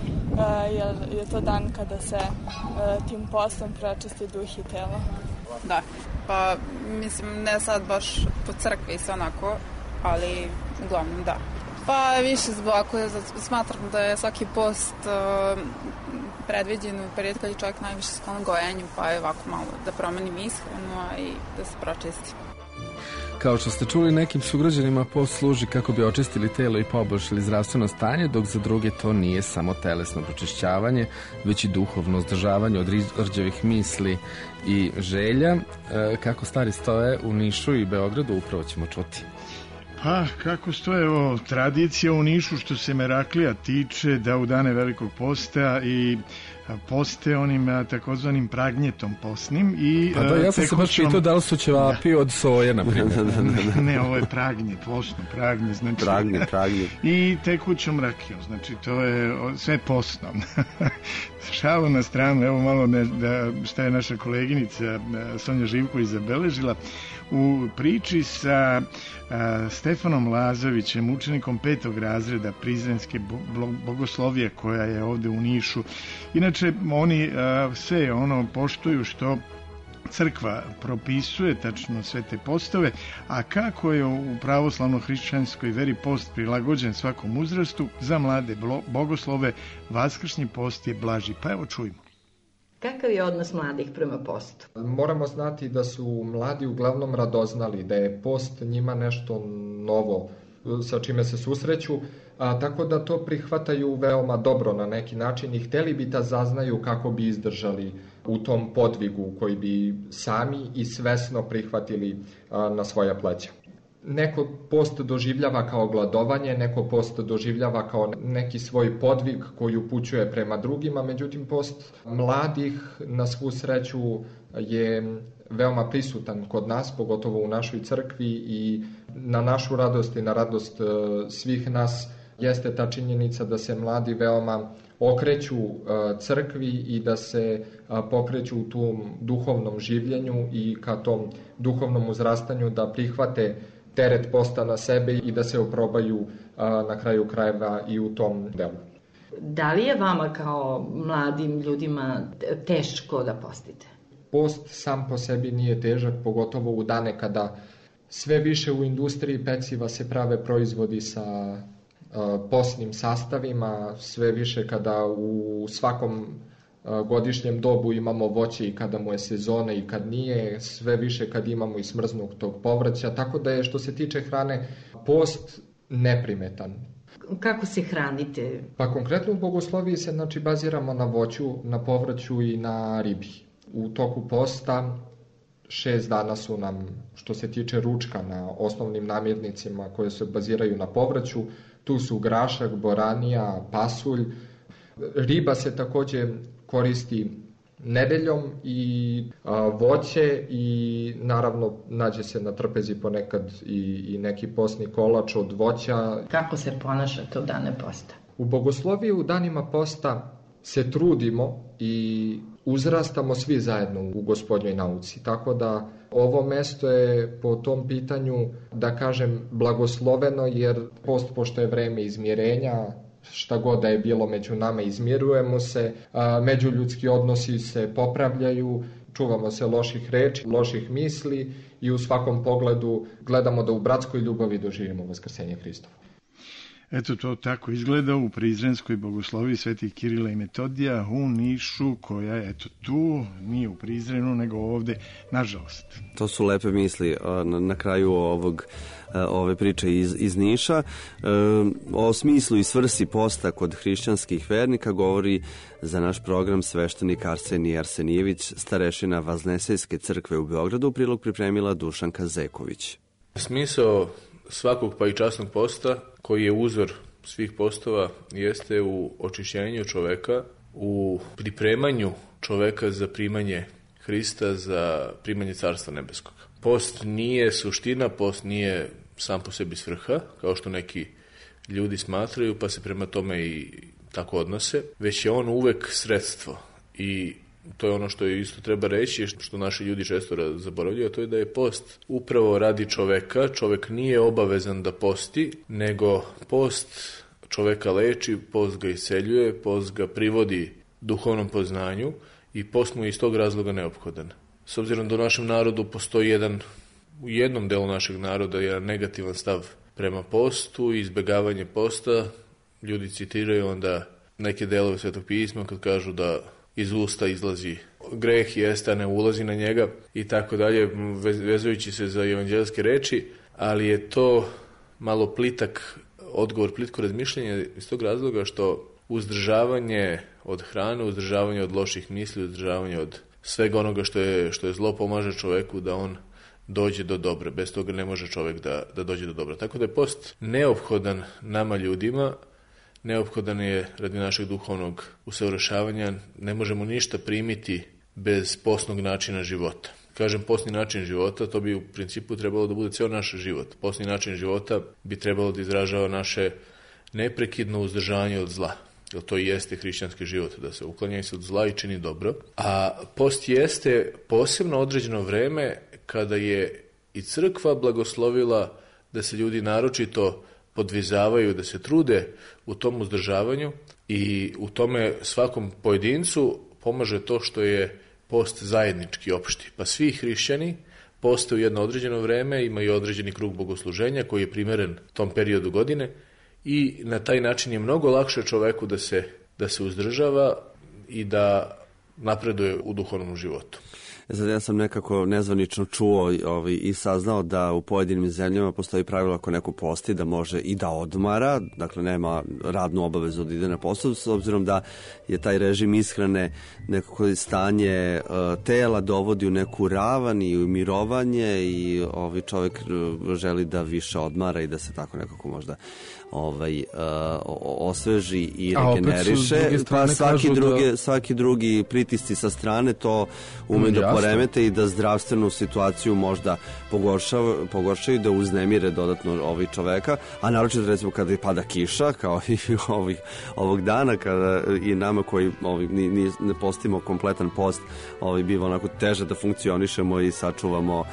Speaker 21: jer je to dan kada se tim postom pročisti duh i telo.
Speaker 25: Da, pa mislim ne sad baš po crkvi se onako, ali uglavnom da. Pa više zbog ako smatram da je svaki post predviđen u period kad je čovjek najviše sklon gojenju, pa je ovako malo da promenim ishranu, a i da se pročisti.
Speaker 4: Kao što ste čuli, nekim sugrađanima post služi kako bi očistili telo i poboljšali zdravstveno stanje, dok za druge to nije samo telesno pročišćavanje, već i duhovno uzdržavanje od rđavih misli i želja. Kako stvari stoje u Nišu i Beogradu, upravo ćemo čuti.
Speaker 26: Pa, kako stoje ovo tradicija u Nišu što se Meraklija tiče, da u dane Velikog posta i poste onim takozvanim pragnjetom posnim i
Speaker 4: ja sam se baš pitao da li su ćevapi od soje, na primjer.
Speaker 26: Ne, ovo je pragnje, posno, pragnje, znači
Speaker 5: pragnje.
Speaker 26: I tekućom rakijom, znači to je sve posno. Šalu na stranu, evo malo šta je naša koleginica Sonja Živković zabeležila u priči sa Stefanom Lazovićem, učenikom 5. razreda Prizrenske bogoslovije koja je ovde u Nišu. Inače, oni sve poštuju što crkva propisuje, tačno sve te postove, a kako je u pravoslavno-hrišćanskoj veri post prilagođen svakom uzrastu, za mlade bogoslove vaskršnji post je blaži. Pa evo čujmo.
Speaker 27: Kakav je odnos mladih prema postu?
Speaker 28: Moramo znati da su mladi uglavnom radoznali, da je post njima nešto novo sa čime se susreću, tako da to prihvataju veoma dobro na neki način i hteli bi da zaznaju kako bi izdržali u tom podvigu koji bi sami i svesno prihvatili na svoja pleća. Neko post doživljava kao gladovanje, neko post doživljava kao neki svoj podvig koji upućuje prema drugima, međutim post mladih na svu sreću je veoma prisutan kod nas, pogotovo u našoj crkvi i na našu radost i na radost svih nas jeste ta činjenica da se mladi veoma okreću crkvi i da se pokreću u tom duhovnom življenju i ka tom duhovnom uzrastanju da prihvate teret posta na sebe i da se oprobaju na kraju krajeva i u tom delu.
Speaker 27: Da li je vama kao mladim ljudima teško da postite?
Speaker 28: Post sam po sebi nije težak, pogotovo u dane kada sve više u industriji peciva se prave proizvodi sa postnim sastavima, sve više kada u svakom godišnjem dobu imamo voće i kada mu je sezona i kad nije, sve više kad imamo i smrznutog povrća, tako da je što se tiče hrane post neprimetan.
Speaker 27: Kako se hranite?
Speaker 28: Pa konkretno u bogosloviji se baziramo na voću, na povrću i na ribi. U toku posta 6 dana su nam, što se tiče ručka, na osnovnim namirnicima koje se baziraju na povrću. Tu su grašak, boranija, pasulj. Riba se takođe koristi nedeljom i voće i naravno nađe se na trpezi ponekad i neki postni kolač od voća.
Speaker 27: Kako se ponašate u dane posta?
Speaker 28: U bogosloviji u danima posta se trudimo i uzrastamo svi zajedno u Gospodnjoj nauci. Tako da ovo mesto je po tom pitanju, da kažem, blagosloveno, jer post, pošto je vreme izmirenja, šta god da je bilo među nama, izmirujemo se, međuljudski odnosi se popravljaju, čuvamo se loših reči, loših misli i u svakom pogledu gledamo da u bratskoj ljubavi doživimo vaskrsenje Hristovo.
Speaker 26: Eto, to tako izgleda u Prizrenskoj bogosloviji svetih Kirila i Metodija u Nišu, koja je eto tu, nije u Prizrenu, nego ovde, nažalost.
Speaker 5: To su lepe misli na kraju ove priče iz Niša. O smislu i svrsi posta kod hrišćanskih vernika govori za naš program sveštenik Arsenije Arsenijević, starešina Vaznesejske crkve u Beogradu. Prilog pripremila Dušanka Zeković.
Speaker 1: Smisao svakog pa i časnog posta, koji je uzor svih postova, jeste u očišćenju čoveka, u pripremanju čoveka za primanje Hrista, za primanje Carstva nebeskog. Post nije suština, post nije sam po sebi svrha, kao što neki ljudi smatraju, pa se prema tome i tako odnose, već je on uvek sredstvo. I to je ono što isto treba reći, što naši ljudi često zaboravljaju, to je da je post upravo radi čoveka. Čovek nije obavezan da posti, nego post čoveka leči, post ga isceljuje, post ga privodi duhovnom poznanju i post mu je iz tog razloga neophodan. S obzirom da u našem narodu postoji u jednom delu našeg naroda jedan negativan stav prema postu i izbegavanje posta, ljudi citiraju onda neke delove Svetog pisma kad kažu da iz usta izlazi greh, jeste, a ne ulazi na njega i tako dalje, vezujući se za evanđelske reči, ali je to malo plitak odgovor, plitko razmišljanje iz tog razloga što uzdržavanje od hrane, uzdržavanje od loših misli, uzdržavanje od svega onoga što je zlo pomaže čoveku da on dođe do dobra. Bez toga ne može čovek da dođe do dobra. Tako da je post neophodan nama ljudima, neophodan je radi našeg duhovnog usavršavanja. Ne možemo ništa primiti bez postnog načina života. Kažem postni način života, to bi u principu trebalo da bude ceo naš život. Postni način života bi trebalo da izražava naše neprekidno uzdržanje od zla. Jer to i jeste hrišćanski život, da se uklanja se od zla i čini dobro. A post jeste posebno određeno vreme kada je i crkva blagoslovila da se ljudi naročito podvizavaju, da se trude u tom uzdržavanju i u tome svakom pojedincu pomaže to što je post zajednički opšti. Pa svi hrišćani poste u jedno određeno vreme, imaju određeni krug bogosluženja koji je primeren tom periodu godine i na taj način je mnogo lakše čoveku da se uzdržava i da napreduje u duhovnom životu.
Speaker 5: Sad ja sam nekako nezvanično čuo i saznao da u pojedinim zemljama postoji pravilo ako neko posti da može i da odmara, dakle nema radnu obavezu da ide na posao, s obzirom da je taj režim ishrane nekako stanje tela dovodi u neku ravan i u mirovanje i čovjek želi da više odmara i da se tako nekako možda osveži i regeneriše, pa svaki drugi pritisci sa strane to ume da poremete i da zdravstvenu situaciju možda pogoršaju, da uznemire dodatno čoveka, a naročito recimo kada pada kiša, kao i ovog dana, kada i nama koji ne postimo kompletan post, biva onako teže da funkcionišemo i sačuvamo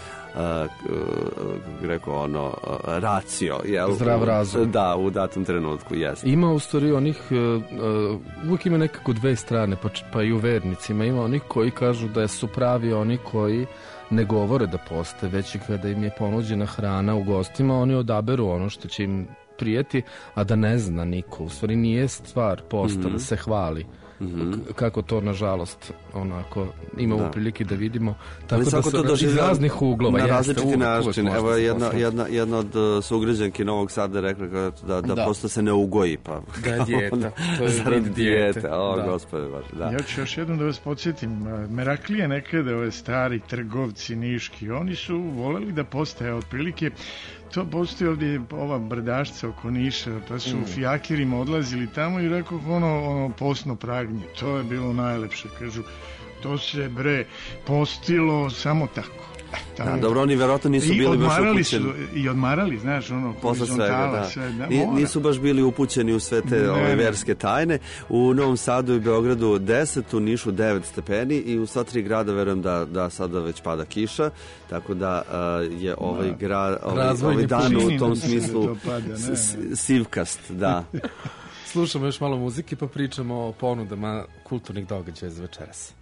Speaker 5: racio,
Speaker 4: zdrav razum.
Speaker 5: Da, u datom trenutku, jeste.
Speaker 4: Ima u stvari onih, uvijek ima nekako dve strane, pa i u vernicima ima onih koji kažu da su pravi oni koji ne govore da poste, već i kada im je ponuđena hrana u gostima, oni odaberu ono što će im prijeti, a da ne zna niko. U stvari nije stvar posta da se hvali. Kako to nažalost onako imamo prilike da vidimo, tako da se iz raznih uglova
Speaker 5: na različiti način. Evo jedna od sugrađanki Novog Sada rekla da posto se ne ugoji, pa
Speaker 4: da je dijeta, to je
Speaker 5: zarad dijete. Gospode baš, da.
Speaker 26: Ja ću još jednom da vas podsjetim, Meraklije nekada, ove stari trgovci niški, oni su voleli da postaje otprilike. To postoji ovdje ova brdašca oko Niša, pa su fijakirima odlazili tamo i rekao ono postno pragnje. To je bilo najlepše, kažu. To se postilo samo tako.
Speaker 5: Da, dobro, oni verovatno nisu bili baš upućeni.
Speaker 26: I odmarali, znaš, horizontala, sve.
Speaker 5: Nisu baš bili upućeni u sve te verske tajne. U Novom Sadu i Beogradu 10, u Nišu 9 stepeni i u sva tri grada verujem da sada već pada kiša, tako da je ovaj dan u tom smislu sivkast, da.
Speaker 4: Slušamo još malo muzike pa pričamo o ponudama kulturnih događaja za večeras.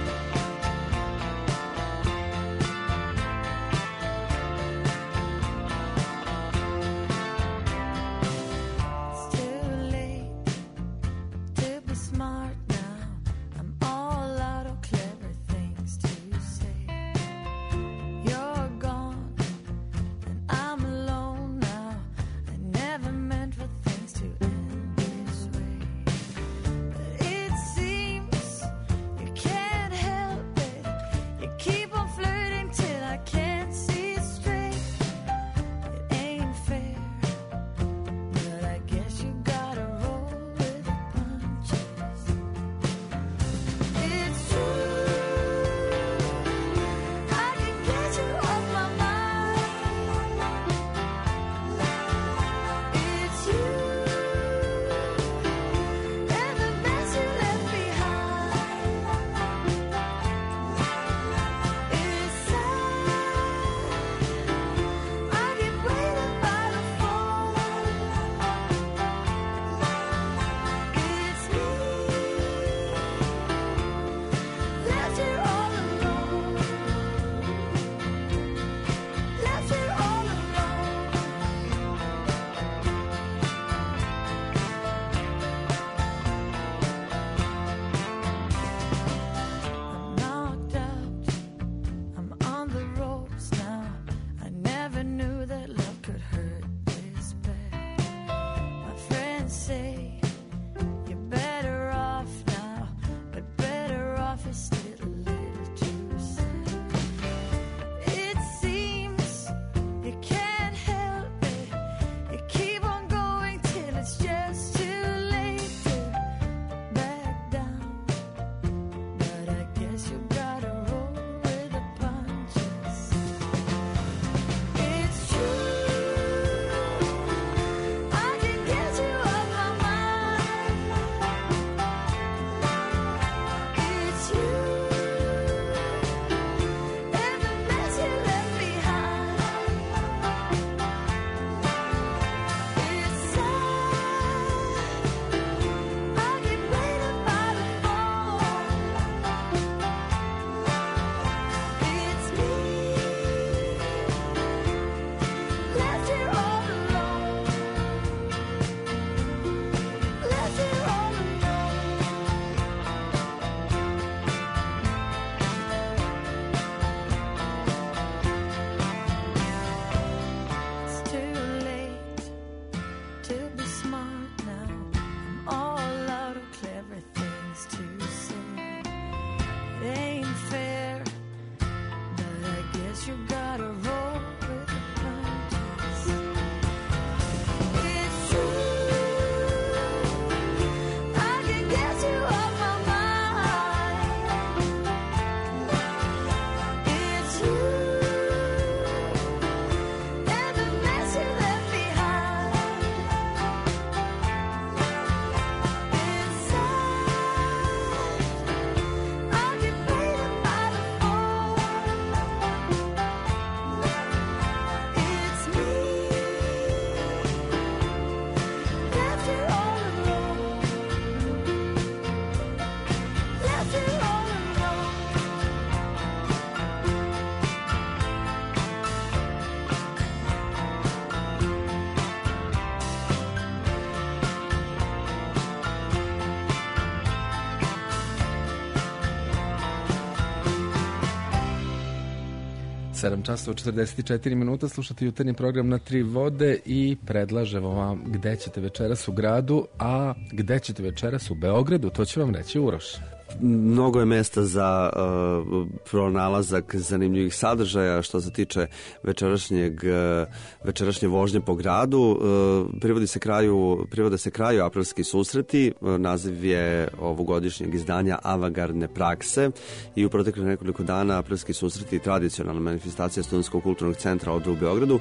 Speaker 4: Sedam časova 44 minuta, slušate jutarnji program na Tri vode i predlažemo vam gde ćete večeras u gradu, a gde ćete večeras u Beogradu, to će vam reći Uroš.
Speaker 5: Mnogo je mesta za pronalazak zanimljivih sadržaja što se tiče večerašnje vožnje po gradu. Privode se kraju aprilski susreti. Naziv je ovogodišnjeg izdanja Avangardne prakse i u proteklih nekoliko dana aprilski susreti, tradicionalna manifestacija Studentskog kulturnog centra ovde u Beogradu,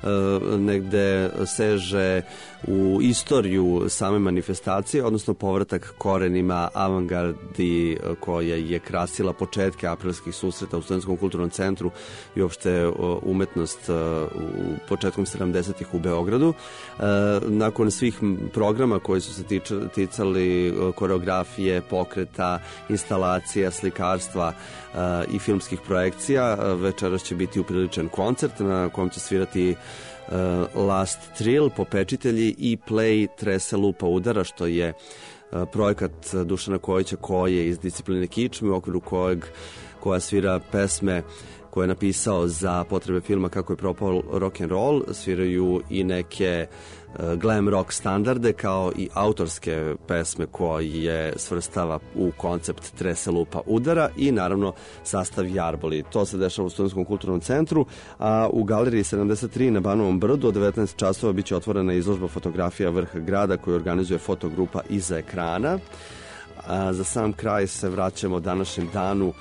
Speaker 5: negde seže u istoriju same manifestacije, odnosno povratak korenima avangardi i koja je krasila početke aprilskih susreta u Studentskom kulturnom centru i uopšte umetnost u početkom 70-ih u Beogradu. Nakon svih programa koji su se ticali koreografije, pokreta, instalacija, slikarstva i filmskih projekcija, večeras će biti upriličen koncert na kom će svirati Last Trill, Popečitelji i Play Trese lupa udara, što je projekat Dušana Kojića Koje iz discipline kičme, u okviru koja svira pesme koje je napisao za potrebe filma Kako je propao rock and roll. Sviraju i neke glam rock standarde kao i autorske pesme koje svrstava u koncept Trese lupa udara i naravno sastav Jarboli. To se dešava u Studentskom kulturnom centru, a u galeriji 73 na Banovom brdu od 19 časova biće otvorena izložba fotografija Vrh grada koju organizuje fotogrupa Iza ekrana. Za sam kraj se vraćamo današnjem danu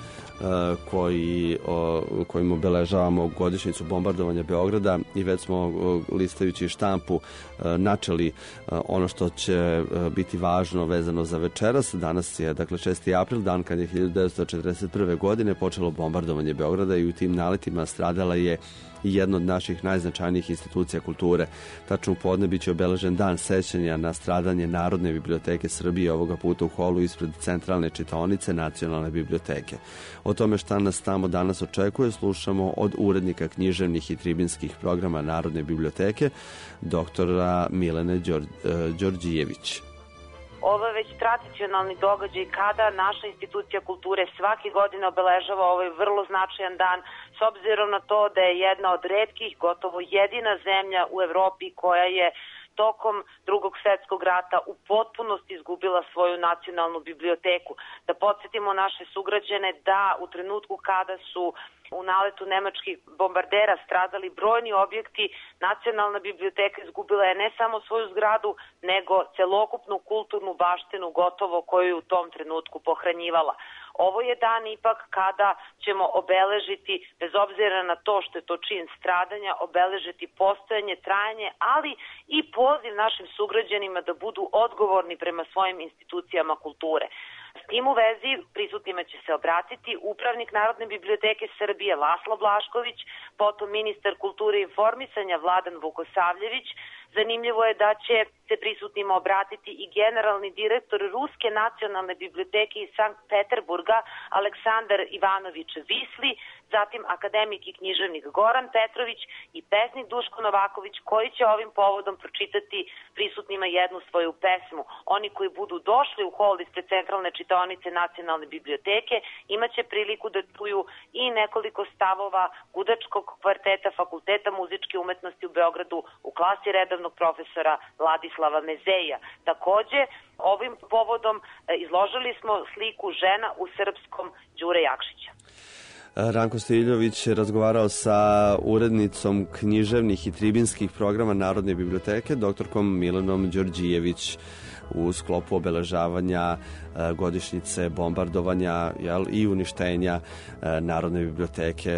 Speaker 5: kojim obeležavamo godišnjicu bombardovanja Beograda i već smo listajući štampu načeli ono što će biti važno vezano za večeras. Danas je, dakle, 6. april, dan kad je 1941. godine počelo bombardovanje Beograda i u tim naletima stradala je i jedna od naših najznačajnijih institucija kulture. Tačno u podne biće obeležen dan sećanja na stradanje Narodne biblioteke Srbije, ovoga puta u holu ispred centralne čitaonice Nacionalne biblioteke. O tome šta nas tamo danas očekuje slušamo od urednika književnih i tribinskih programa Narodne biblioteke, doktora Milene Đorđijević.
Speaker 8: Ovo je već tradicionalni događaj kada naša institucija kulture svake godine obeležava ovaj vrlo značajan dan, s obzirom na to da je jedna od retkih, gotovo jedina zemlja u Evropi koja je tokom Drugog svjetskog rata u potpunosti izgubila svoju nacionalnu biblioteku. Da podsjetimo naše sugrađane da u trenutku kada su u naletu nemačkih bombardera stradali brojni objekti, Nacionalna biblioteka izgubila je ne samo svoju zgradu, nego celokupnu kulturnu baštinu gotovo koju je u tom trenutku pohranjivala. Ovo je dan ipak kada ćemo obeležiti, bez obzira na to što je to čin stradanja, obeležiti postojanje, trajanje, ali i poziv našim sugrađanima da budu odgovorni prema svojim institucijama kulture. S tim u vezi prisutnima će se obratiti upravnik Narodne biblioteke Srbije Laslo Blašković, potom ministar kulture i informisanja Vladan Vukosavljević. Zanimljivo je da će se prisutnima obratiti i generalni direktor Ruske nacionalne biblioteke iz Sankt Peterburga Aleksandar Ivanović Visli, zatim akademik i književnik Goran Petrović i pesnik Duško Novaković, koji će ovim povodom pročitati prisutnima jednu svoju pesmu. Oni koji budu došli u hol ispred centralne čitaonice Nacionalne biblioteke imaće priliku da čuju i nekoliko stavova gudačkog kvarteta Fakulteta muzičke umetnosti u Beogradu u klasi redovnog profesora Ladislava Mezeja. Takođe, ovim povodom izložili smo sliku Žena u srpskom Đure Jakšića.
Speaker 5: Ranko Stiljović je razgovarao sa urednicom književnih i tribinskih programa Narodne biblioteke, doktorkom Milenom Đorđijević, u sklopu obeležavanja godišnjice bombardovanja i uništenja Narodne biblioteke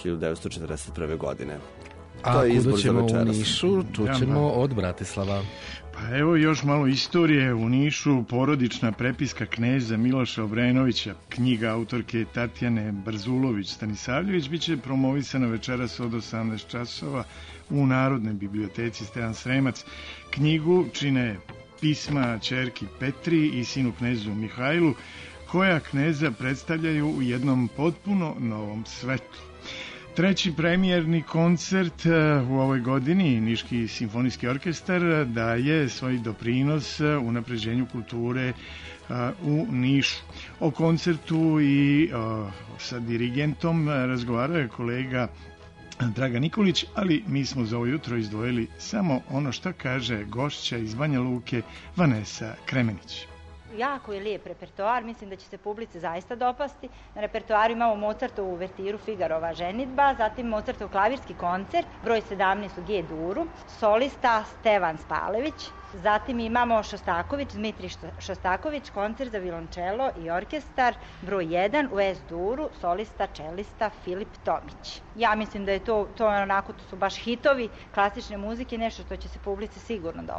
Speaker 5: 1941. godine.
Speaker 4: A kuda ćemo u Nišu, čućemo od Bratislava.
Speaker 26: Pa evo još malo istorije. U Nišu porodična prepiska kneza Miloša Obrenovića, knjiga autorke Tatjane Brzulović Stanisavljević, biće promovisana večeras od 18 časova u Narodnoj biblioteci Stevan Sremac. Knjigu čine pisma ćerki Petri i sinu knezu Mihajlu, koja kneza predstavljaju u jednom potpuno novom svetlu. Treći premijerni koncert u ovoj godini Niški simfonijski orkestar daje svoj doprinos unapređenju kulture u Nišu. O koncertu i sa dirigentom razgovarao je kolega Dragan Nikolić, ali mi smo za ovo jutro izdvojili samo ono što kaže gošća iz Banja Luke Vanesa Kremenić.
Speaker 9: Jako je lijep repertoar, mislim da će se publici zaista dopasti. Na repertoaru imamo Mozartovu uvertiru Figarova ženidba, zatim Mozartov klavirski koncert, broj 17 u G-duru, solista Stevan Spalević, zatim imamo Dmitri Šostaković, koncert za violončelo i orkestar, broj 1 u S-duru, solista, čelista Filip Tomić. Ja mislim da je to su baš hitovi klasične muzike, nešto što će se publici sigurno dopasti.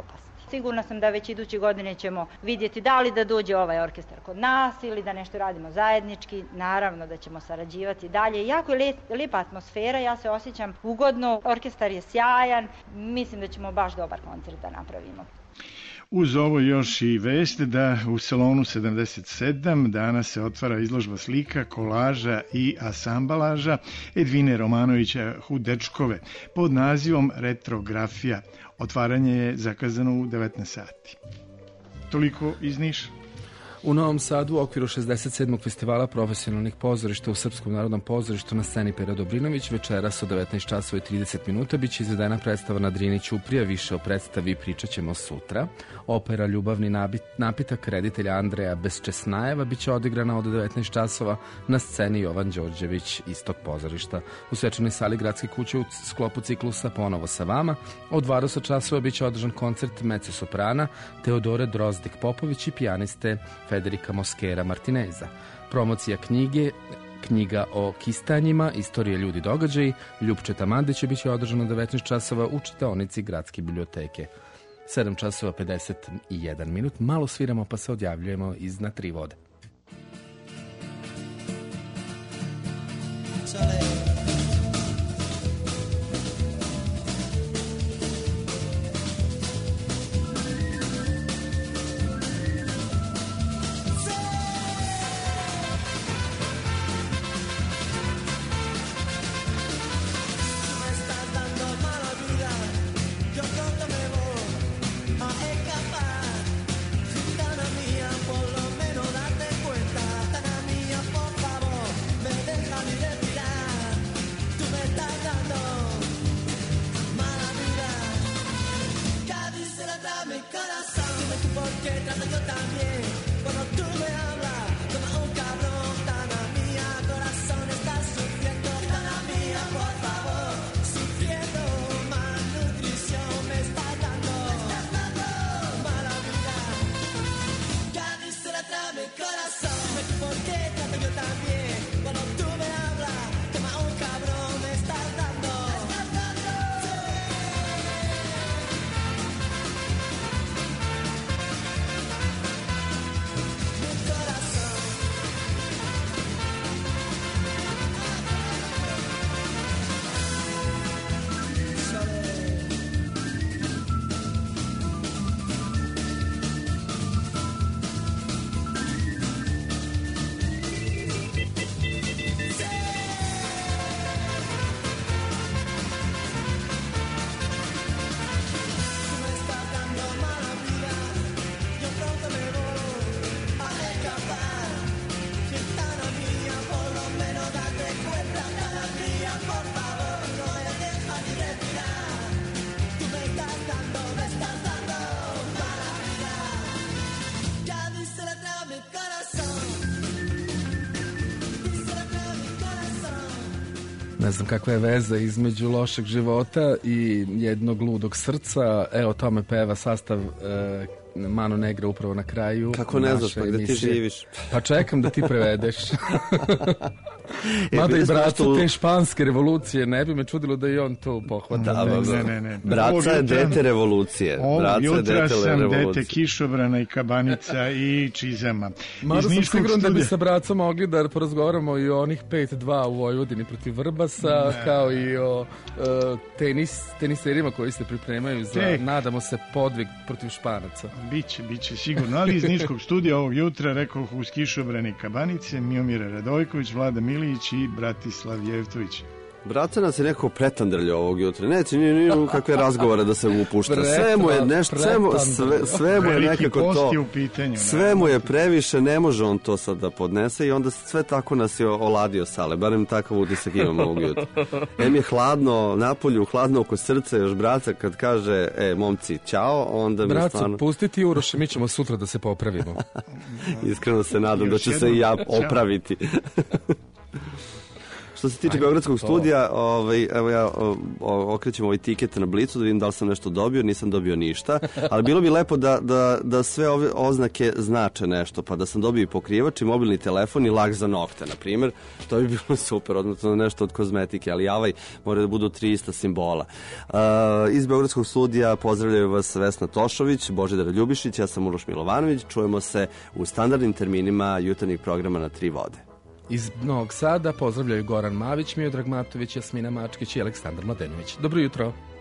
Speaker 9: Sigurna sam da već iduće godine ćemo vidjeti da li da dođe ovaj orkestar kod nas ili da nešto radimo zajednički. Naravno da ćemo sarađivati dalje. Jako je lijepa atmosfera, ja se osjećam ugodno, orkestar je sjajan, mislim da ćemo baš dobar koncert da napravimo.
Speaker 26: Uz ovo još i vest da u salonu 77 danas se otvara izložba slika, kolaža i asambalaža Edvine Romanovića Hudečkove pod nazivom Retrografija. Otvaranje je zakazano u 19 sati. Toliko iz Niša.
Speaker 4: U Novom Sadu u okviru 67. festivala profesionalnih pozorišta u Srpskom narodnom pozorištu na sceni Pera Dobrinović večeras od 19 časova i 30 minuta biće izvedena predstava na Drini Ćuprija. Više o predstavi pričat ćemo sutra. Opera Ljubavni napitak reditelja Andreja Besčesnajeva biće odigrana od 19 časova na sceni Jovan Đorđević istog pozorišta. U svečanoj sali Gradske kuće u sklopu ciklusa Ponovo sa vama od 20 časova biće održan koncert mezzosoprana Teodore Drozdik-Popović i pijaniste Federica Mosquera Martineza. Promocija knjiga o kistanjima, istorije ljudi događaji, Ljupčeta Mandića biće održano 19 časova u čitaonici Gradske biblioteke. 7 časova 51 minut, malo sviramo pa se odjavljujemo iz Na tri vode. Ne znam kakva je veza između lošeg života i jednog ludog srca. Evo, tome peva sastav Mano Negra upravo na kraju.
Speaker 5: Kako ne znaš, pa gde ti živiš?
Speaker 4: Pa čekam da ti prevedeš. Mada i braca te španske revolucije, ne bi me čudilo da i on to pohvata.
Speaker 26: Ne.
Speaker 5: Braca je dete revolucije.
Speaker 26: Jutra sam dete kišobrana i kabanica i čizama.
Speaker 4: Mada sam siguran da bi sa bracom mogli da porazgovaramo i o onih 5-2 u Vojvodini protiv Vrbasa, kao i o teniserima koji se pripremaju za, nadamo se, podvig protiv Španaca.
Speaker 26: Biće sigurno, ali iz Niškog studija ovog jutra rekao uz kišobrane i kabanice Miomira Radojković, Vlada Milić i Bratislav Jevtović.
Speaker 5: Braca nas je nekako pretandrlja ovog jutra. Neće ni kakve razgovore da se upušta. Sve mu je nešto, sve mu je nekako to. Sve mu je previše, ne može on to sad da podnese i onda sve tako nas je oladio sale. Barem takav utisak imamo ovog jutra. Em je hladno napolju, hladno oko srca, još braca kad kaže, momci, ćao, onda mi stvarno...
Speaker 4: Braco, pustiti Uroše, mi ćemo sutra da se popravimo.
Speaker 5: Iskreno se nadam da ću se i ja opraviti. Što se tiče Beogradskog studija, evo ja okrećem ovaj tiket na Blicu da vidim da li sam nešto dobio, nisam dobio ništa, ali bilo bi lepo da sve ove oznake znače nešto, pa da sam dobio i pokrivač i mobilni telefon i lak za nokte, na primjer, to bi bilo super, odnosno nešto od kozmetike, ali mora da budu 300 simbola. Iz Beogradskog studija pozdravljaju vas Vesna Tošović, Božidar Ljubišić, ja sam Uroš Milovanović, čujemo se u standardnim terminima jutarnjeg programa na Tri vode.
Speaker 4: Iz Novog Sada pozdravljaju Goran Mavić, Miodrag Matović, Jasmina Mačkić i Aleksandar Mladenović. Dobro jutro.